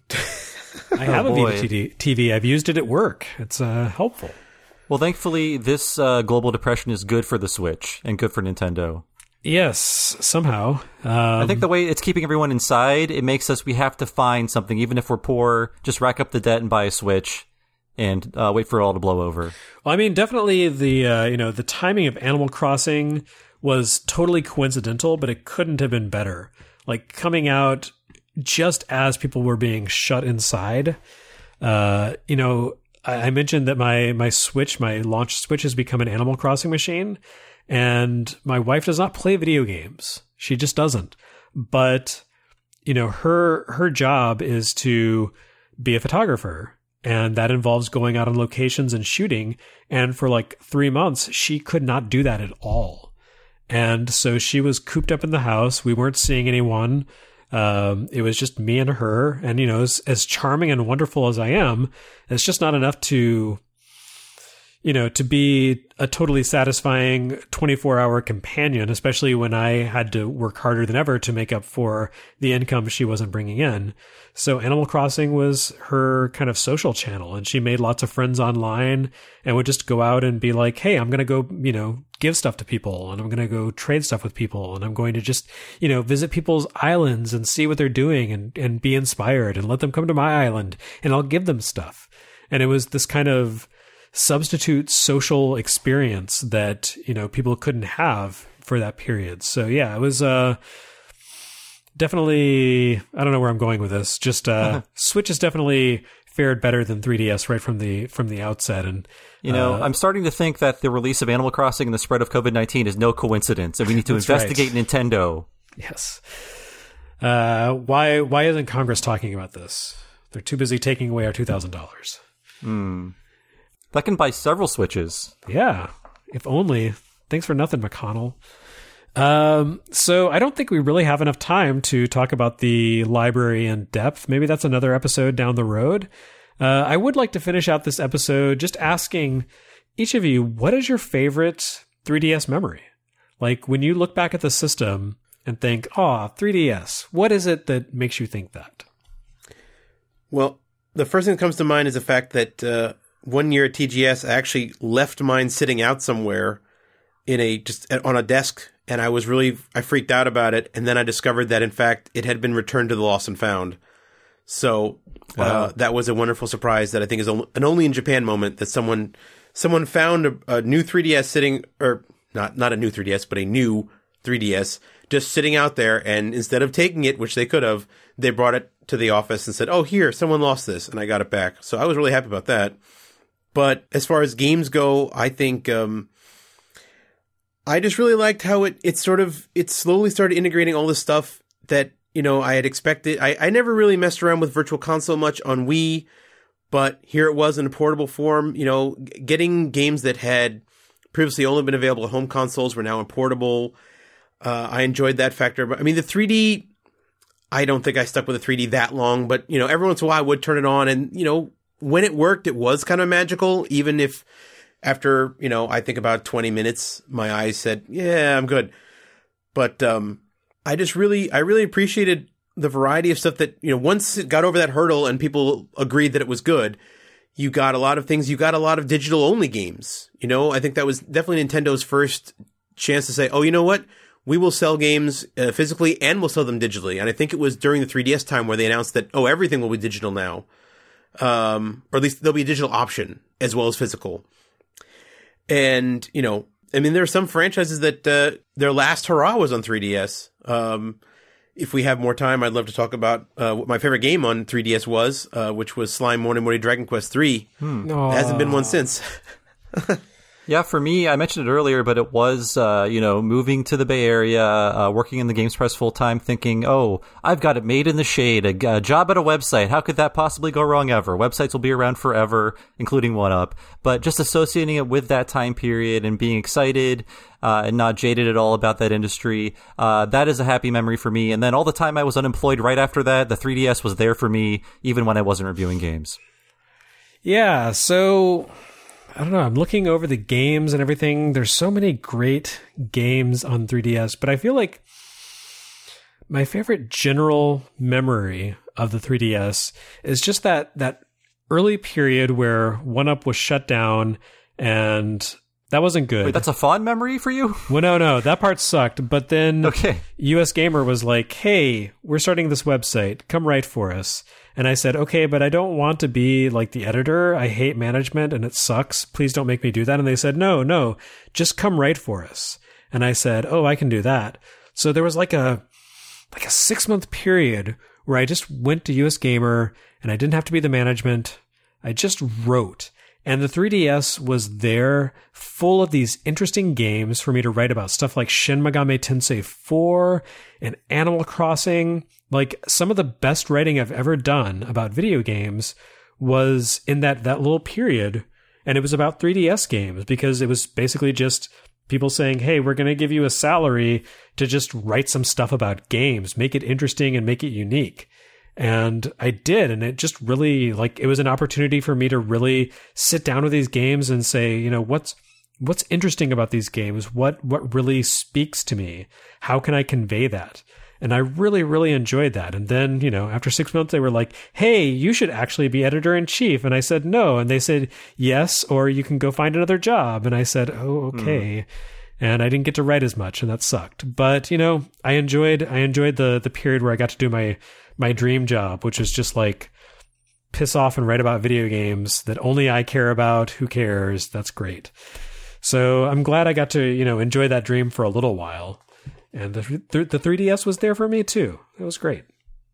I have oh, a boy. Vita T V. I've used it at work. It's uh, helpful. Well, thankfully, this uh, global depression is good for the Switch and good for Nintendo. Yes, somehow. Um, I think the way it's keeping everyone inside, it makes us, we have to find something, even if we're poor, just rack up the debt and buy a Switch and uh, wait for it all to blow over. Well, I mean, definitely the, uh, you know, the timing of Animal Crossing was totally coincidental, but it couldn't have been better. Like, coming out just as people were being shut inside. Uh, you know, I, I mentioned that my, my Switch, my launch Switch has become an Animal Crossing machine. And my wife does not play video games. She just doesn't. But, you know, her her job is to be a photographer. And that involves going out on locations and shooting. And for like three months, she could not do that at all. And so she was cooped up in the house. We weren't seeing anyone. Um, it was just me and her. And, you know, as, as charming and wonderful as I am, it's just not enough to... you know, to be a totally satisfying twenty-four hour companion, especially when I had to work harder than ever to make up for the income she wasn't bringing in. So Animal Crossing was her kind of social channel, and she made lots of friends online and would just go out and be like, hey, I'm going to go, you know, give stuff to people, and I'm going to go trade stuff with people, and I'm going to just, you know, visit people's islands and see what they're doing and, and be inspired and let them come to my island and I'll give them stuff. And it was this kind of substitute social experience that, you know, people couldn't have for that period. So yeah, it was uh, definitely, I don't know where I'm going with this. Just uh, Switch has definitely fared better than three D S right from the from the outset. And you know, uh, I'm starting to think that the release of Animal Crossing and the spread of COVID nineteen is no coincidence, and we need to investigate right. Nintendo. Yes. Uh, why why isn't Congress talking about this? They're too busy taking away our two thousand dollars. Hmm. That can buy several Switches. Yeah, if only. Thanks for nothing, McConnell. Um, so I don't think we really have enough time to talk about the library in depth. Maybe that's another episode down the road. Uh, I would like to finish out this episode just asking each of you, what is your favorite three D S memory? Like when you look back at the system and think, oh, three D S, what is it that makes you think that? Well, the first thing that comes to mind is the fact that uh, one year at T G S, I actually left mine sitting out somewhere in a just on a desk, and I was really I freaked out about it, and then I discovered that in fact it had been returned to the Lost and Found. So uh, wow. that was a wonderful surprise that I think is an only in Japan moment that someone someone found a, a new three D S sitting, or not not a new three D S, but a new three D S just sitting out there, and instead of taking it, which they could have, they brought it to the office and said, "Oh, here, someone lost this," and I got it back. So I was really happy about that. But as far as games go, I think um, I just really liked how it, it sort of, it slowly started integrating all this stuff that, you know, I had expected. I, I never really messed around with Virtual Console much on Wii, but here it was in a portable form. You know, getting games that had previously only been available at home consoles were now in portable. Uh, I enjoyed that factor. But I mean, the three D, I don't think I stuck with the three D that long, but, you know, every once in a while I would turn it on, and, you know, when it worked, it was kind of magical, even if after, you know, I think about twenty minutes, my eyes said, yeah, I'm good. But um, I just really, I really appreciated the variety of stuff that, you know, once it got over that hurdle and people agreed that it was good, you got a lot of things, you got a lot of digital only games. You know, I think that was definitely Nintendo's first chance to say, oh, you know what? We will sell games uh, physically and we'll sell them digitally. And I think it was during the three D S time where they announced that, oh, everything will be digital now. Um, or at least there'll be a digital option as well as physical. And, you know, I mean, there are some franchises that, uh, their last hurrah was on three D S. Um, if we have more time, I'd love to talk about, uh, what my favorite game on three D S was, uh, which was Slime Morty Morty Dragon Quest three. Hmm. There hasn't been one since. Yeah, for me, I mentioned it earlier, but it was, uh, you know, moving to the Bay Area, uh, working in the Games Press full time, thinking, oh, I've got it made in the shade, a, a job at a website. How could that possibly go wrong ever? Websites will be around forever, including OneUp. But just associating it with that time period and being excited, uh, and not jaded at all about that industry, uh, that is a happy memory for me. And then all the time I was unemployed right after that, the three D S was there for me, even when I wasn't reviewing games. Yeah, so I don't know, I'm looking over the games and everything. There's so many great games on three D S, but I feel like my favorite general memory of the three D S is just that that early period where OneUp was shut down, and that wasn't good. Wait, that's a fond memory for you? Well, no, no, that part sucked. But then okay. U S Gamer was like, hey, we're starting this website. Come write for us. And I said, okay, but I don't want to be like the editor. I hate management and it sucks. Please don't make me do that. And they said, no, no, just come write for us. And I said, oh, I can do that. So there was like a, like a six month period where I just went to U S Gamer and I didn't have to be the management. I just wrote. And the three D S was there full of these interesting games for me to write about, stuff like Shin Megami Tensei four and Animal Crossing. Like, some of the best writing I've ever done about video games was in that, that little period. And it was about three D S games, because it was basically just people saying, hey, we're going to give you a salary to just write some stuff about games, make it interesting and make it unique. And I did, and it just really, like, it was an opportunity for me to really sit down with these games and say, you know, what's what's interesting about these games? What what really speaks to me? How can I convey that? And I really, really enjoyed that. And then, you know, after six months, they were like, hey, you should actually be editor-in-chief. And I said, no. And they said, yes, or you can go find another job. And I said, oh, okay. Mm. And I didn't get to write as much, and that sucked. But, you know, I enjoyed I enjoyed the the period where I got to do my my dream job, which is just like piss off and write about video games that only I care about. Who cares? That's great. So I'm glad I got to, you know, enjoy that dream for a little while. And the, the three D S was there for me too. It was great.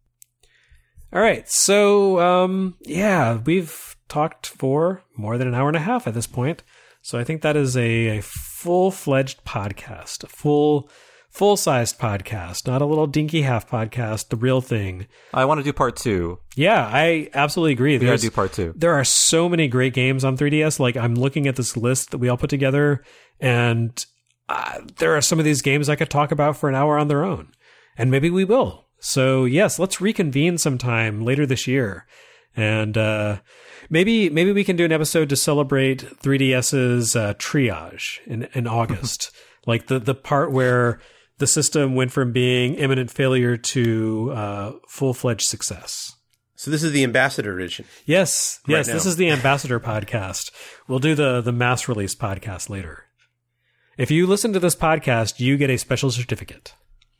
All right. So, um, yeah, we've talked for more than an hour and a half at this point. So I think that is a, a full-fledged podcast, a full Full-sized podcast, not a little dinky half podcast, the real thing. I want to do part two. Yeah, I absolutely agree. We got to do part two. There are so many great games on three D S. Like, I'm looking at this list that we all put together, and uh, there are some of these games I could talk about for an hour on their own. And maybe we will. So, yes, let's reconvene sometime later this year. And uh, maybe maybe we can do an episode to celebrate three D S's uh, triage in, in August. Like, the, the part where the system went from being imminent failure to uh, full-fledged success. So this is the Ambassador edition. Yes, right yes, now. This is the Ambassador podcast. We'll do the, the mass release podcast later. If you listen to this podcast, you get a special certificate,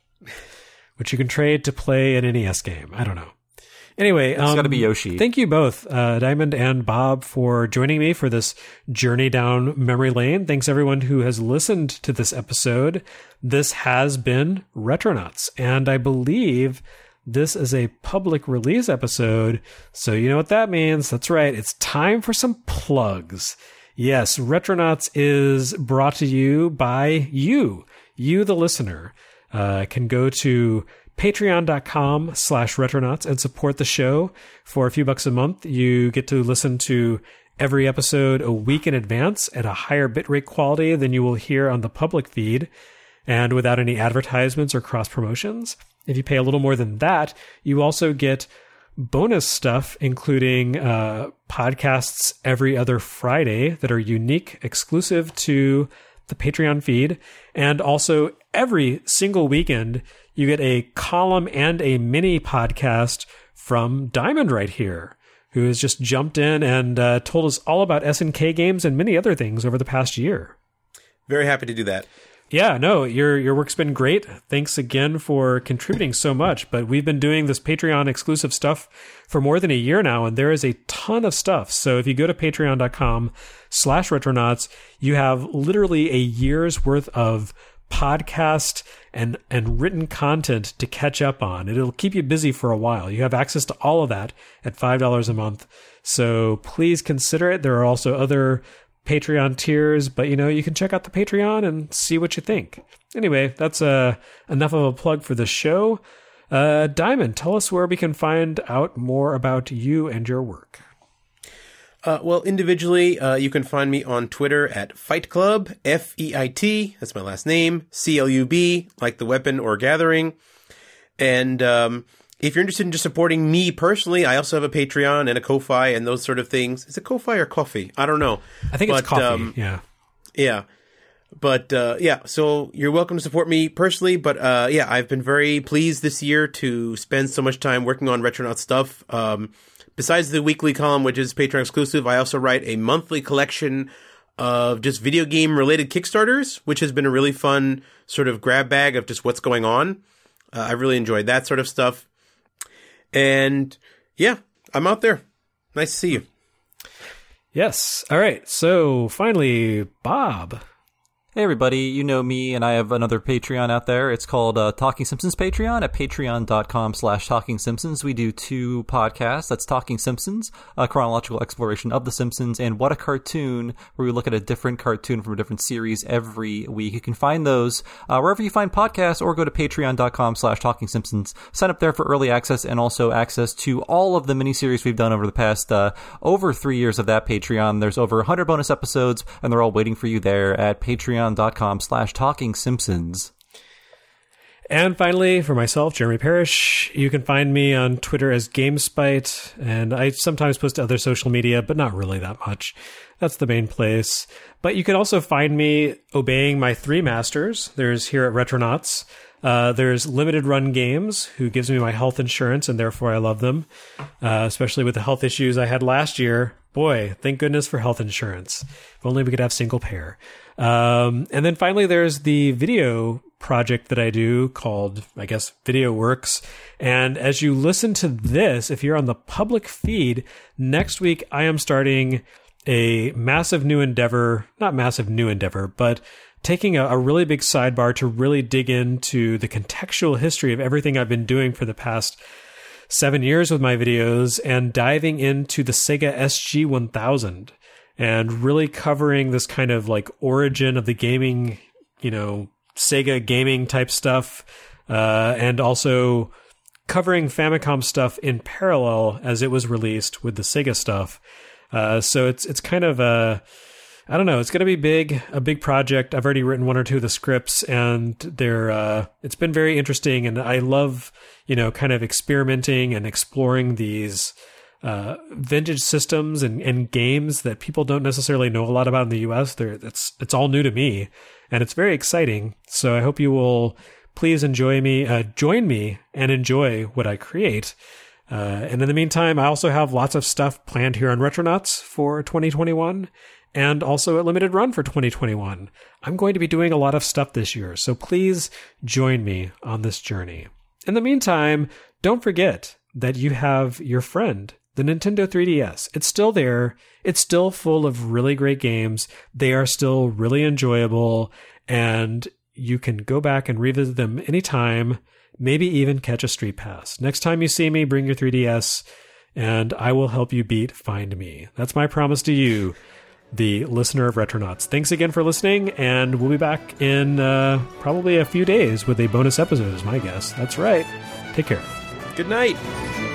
which you can trade to play an N E S game. I don't know. Anyway, it's um, got to be Yoshi. Thank you both, uh, Diamond and Bob, for joining me for this journey down memory lane. Thanks everyone who has listened to this episode. This has been Retronauts, and I believe this is a public release episode, so you know what that means. That's right. It's time for some plugs. Yes, Retronauts is brought to you by you, you the listener. Uh, can go to patreon.com slash retronauts and support the show for a few bucks a month. You get to listen to every episode a week in advance at a higher bitrate quality than you will hear on the public feed, and without any advertisements or cross promotions. If you pay a little more than that, you also get bonus stuff, including uh, podcasts every other Friday that are unique, exclusive to the Patreon feed, and also every single weekend you get a column and a mini podcast from Diamond right here, who has just jumped in and uh, told us all about S N K games and many other things over the past year. Very happy to do that. Yeah, no, your your work's been great. Thanks again for contributing so much. But we've been doing this Patreon exclusive stuff for more than a year now, and there is a ton of stuff. So if you go to patreon.com slash retronauts, you have literally a year's worth of podcast and and written content to catch up on. It'll keep you busy for a while. You have access to all of that at five dollars a month. So please consider it. There are also other Patreon tiers, but you know, you can check out the Patreon and see what you think. Anyway, that's uh, enough of a plug for the show. Uh, Diamond, tell us where we can find out more about you and your work. Uh, well, individually, uh, you can find me on Twitter at Fight Club, F E I T, that's my last name, C L U B, like the weapon or gathering. And um, if you're interested in just supporting me personally, I also have a Patreon and a Ko-Fi and those sort of things. Is it Ko-Fi or Coffee? I don't know. I think but, it's coffee, um, yeah. Yeah. But, uh, yeah, so you're welcome to support me personally. But, uh, yeah, I've been very pleased this year to spend so much time working on Retronauts stuff. Um, besides the weekly column, which is Patreon exclusive, I also write a monthly collection of just video game related Kickstarters, which has been a really fun sort of grab bag of just what's going on. Uh, I really enjoyed that sort of stuff. And yeah, I'm out there. Nice to see you. Yes. All right. So finally, Bob. Hey everybody, you know me, and I have another Patreon out there. It's called uh, Talking Simpsons Patreon at patreon.com slash Talking Simpsons. We do two podcasts. That's Talking Simpsons, a chronological exploration of The Simpsons, and What a Cartoon, where we look at a different cartoon from a different series every week. You can find those uh, wherever you find podcasts, or go to patreon.com slash Talking Simpsons. Sign up there for early access and also access to all of the miniseries we've done over the past uh, over three years of that Patreon. There's over one hundred bonus episodes, and they're all waiting for you there at Patreon. dot com slash Talking Simpsons. And finally, for myself, Jeremy Parrish, you can find me on Twitter as GameSpite, and I sometimes post to other social media, but not really that much. That's the main place. But you can also find me obeying my three masters. There's here at Retronauts. Uh, there's Limited Run Games, who gives me my health insurance, and therefore I love them, uh, especially with the health issues I had last year. Boy, thank goodness for health insurance. If only we could have single payer. Um, and then finally, there's the video project that I do called, I guess, Video Works. And as you listen to this, if you're on the public feed, next week I am starting a massive new endeavor, not massive new endeavor, but taking a, a really big sidebar to really dig into the contextual history of everything I've been doing for the past seven years with my videos and diving into the Sega S G one thousand and really covering this kind of like origin of the gaming, you know, Sega gaming type stuff, uh, and also covering Famicom stuff in parallel as it was released with the Sega stuff. Uh, so it's it's kind of a, I don't know, it's going to be big, a big project. I've already written one or two of the scripts, and they're uh, it's been very interesting, and I love, you know, kind of experimenting and exploring these uh, vintage systems and, and games that people don't necessarily know a lot about in the U S. They're, it's it's all new to me, and it's very exciting. So I hope you will please enjoy me, uh, join me, and enjoy what I create. Uh, and in the meantime, I also have lots of stuff planned here on Retronauts for twenty twenty-one. And also at Limited Run for twenty twenty-one. I'm going to be doing a lot of stuff this year, so please join me on this journey. In the meantime, don't forget that you have your friend, the Nintendo three D S. It's still there. It's still full of really great games. They are still really enjoyable, and you can go back and revisit them anytime, maybe even catch a Street Pass. Next time you see me, bring your three D S, and I will help you beat Find Me. That's my promise to you, the listener of Retronauts. Thanks again for listening, and we'll be back in uh, probably a few days with a bonus episode, is my guess. That's right. Take care. Good night.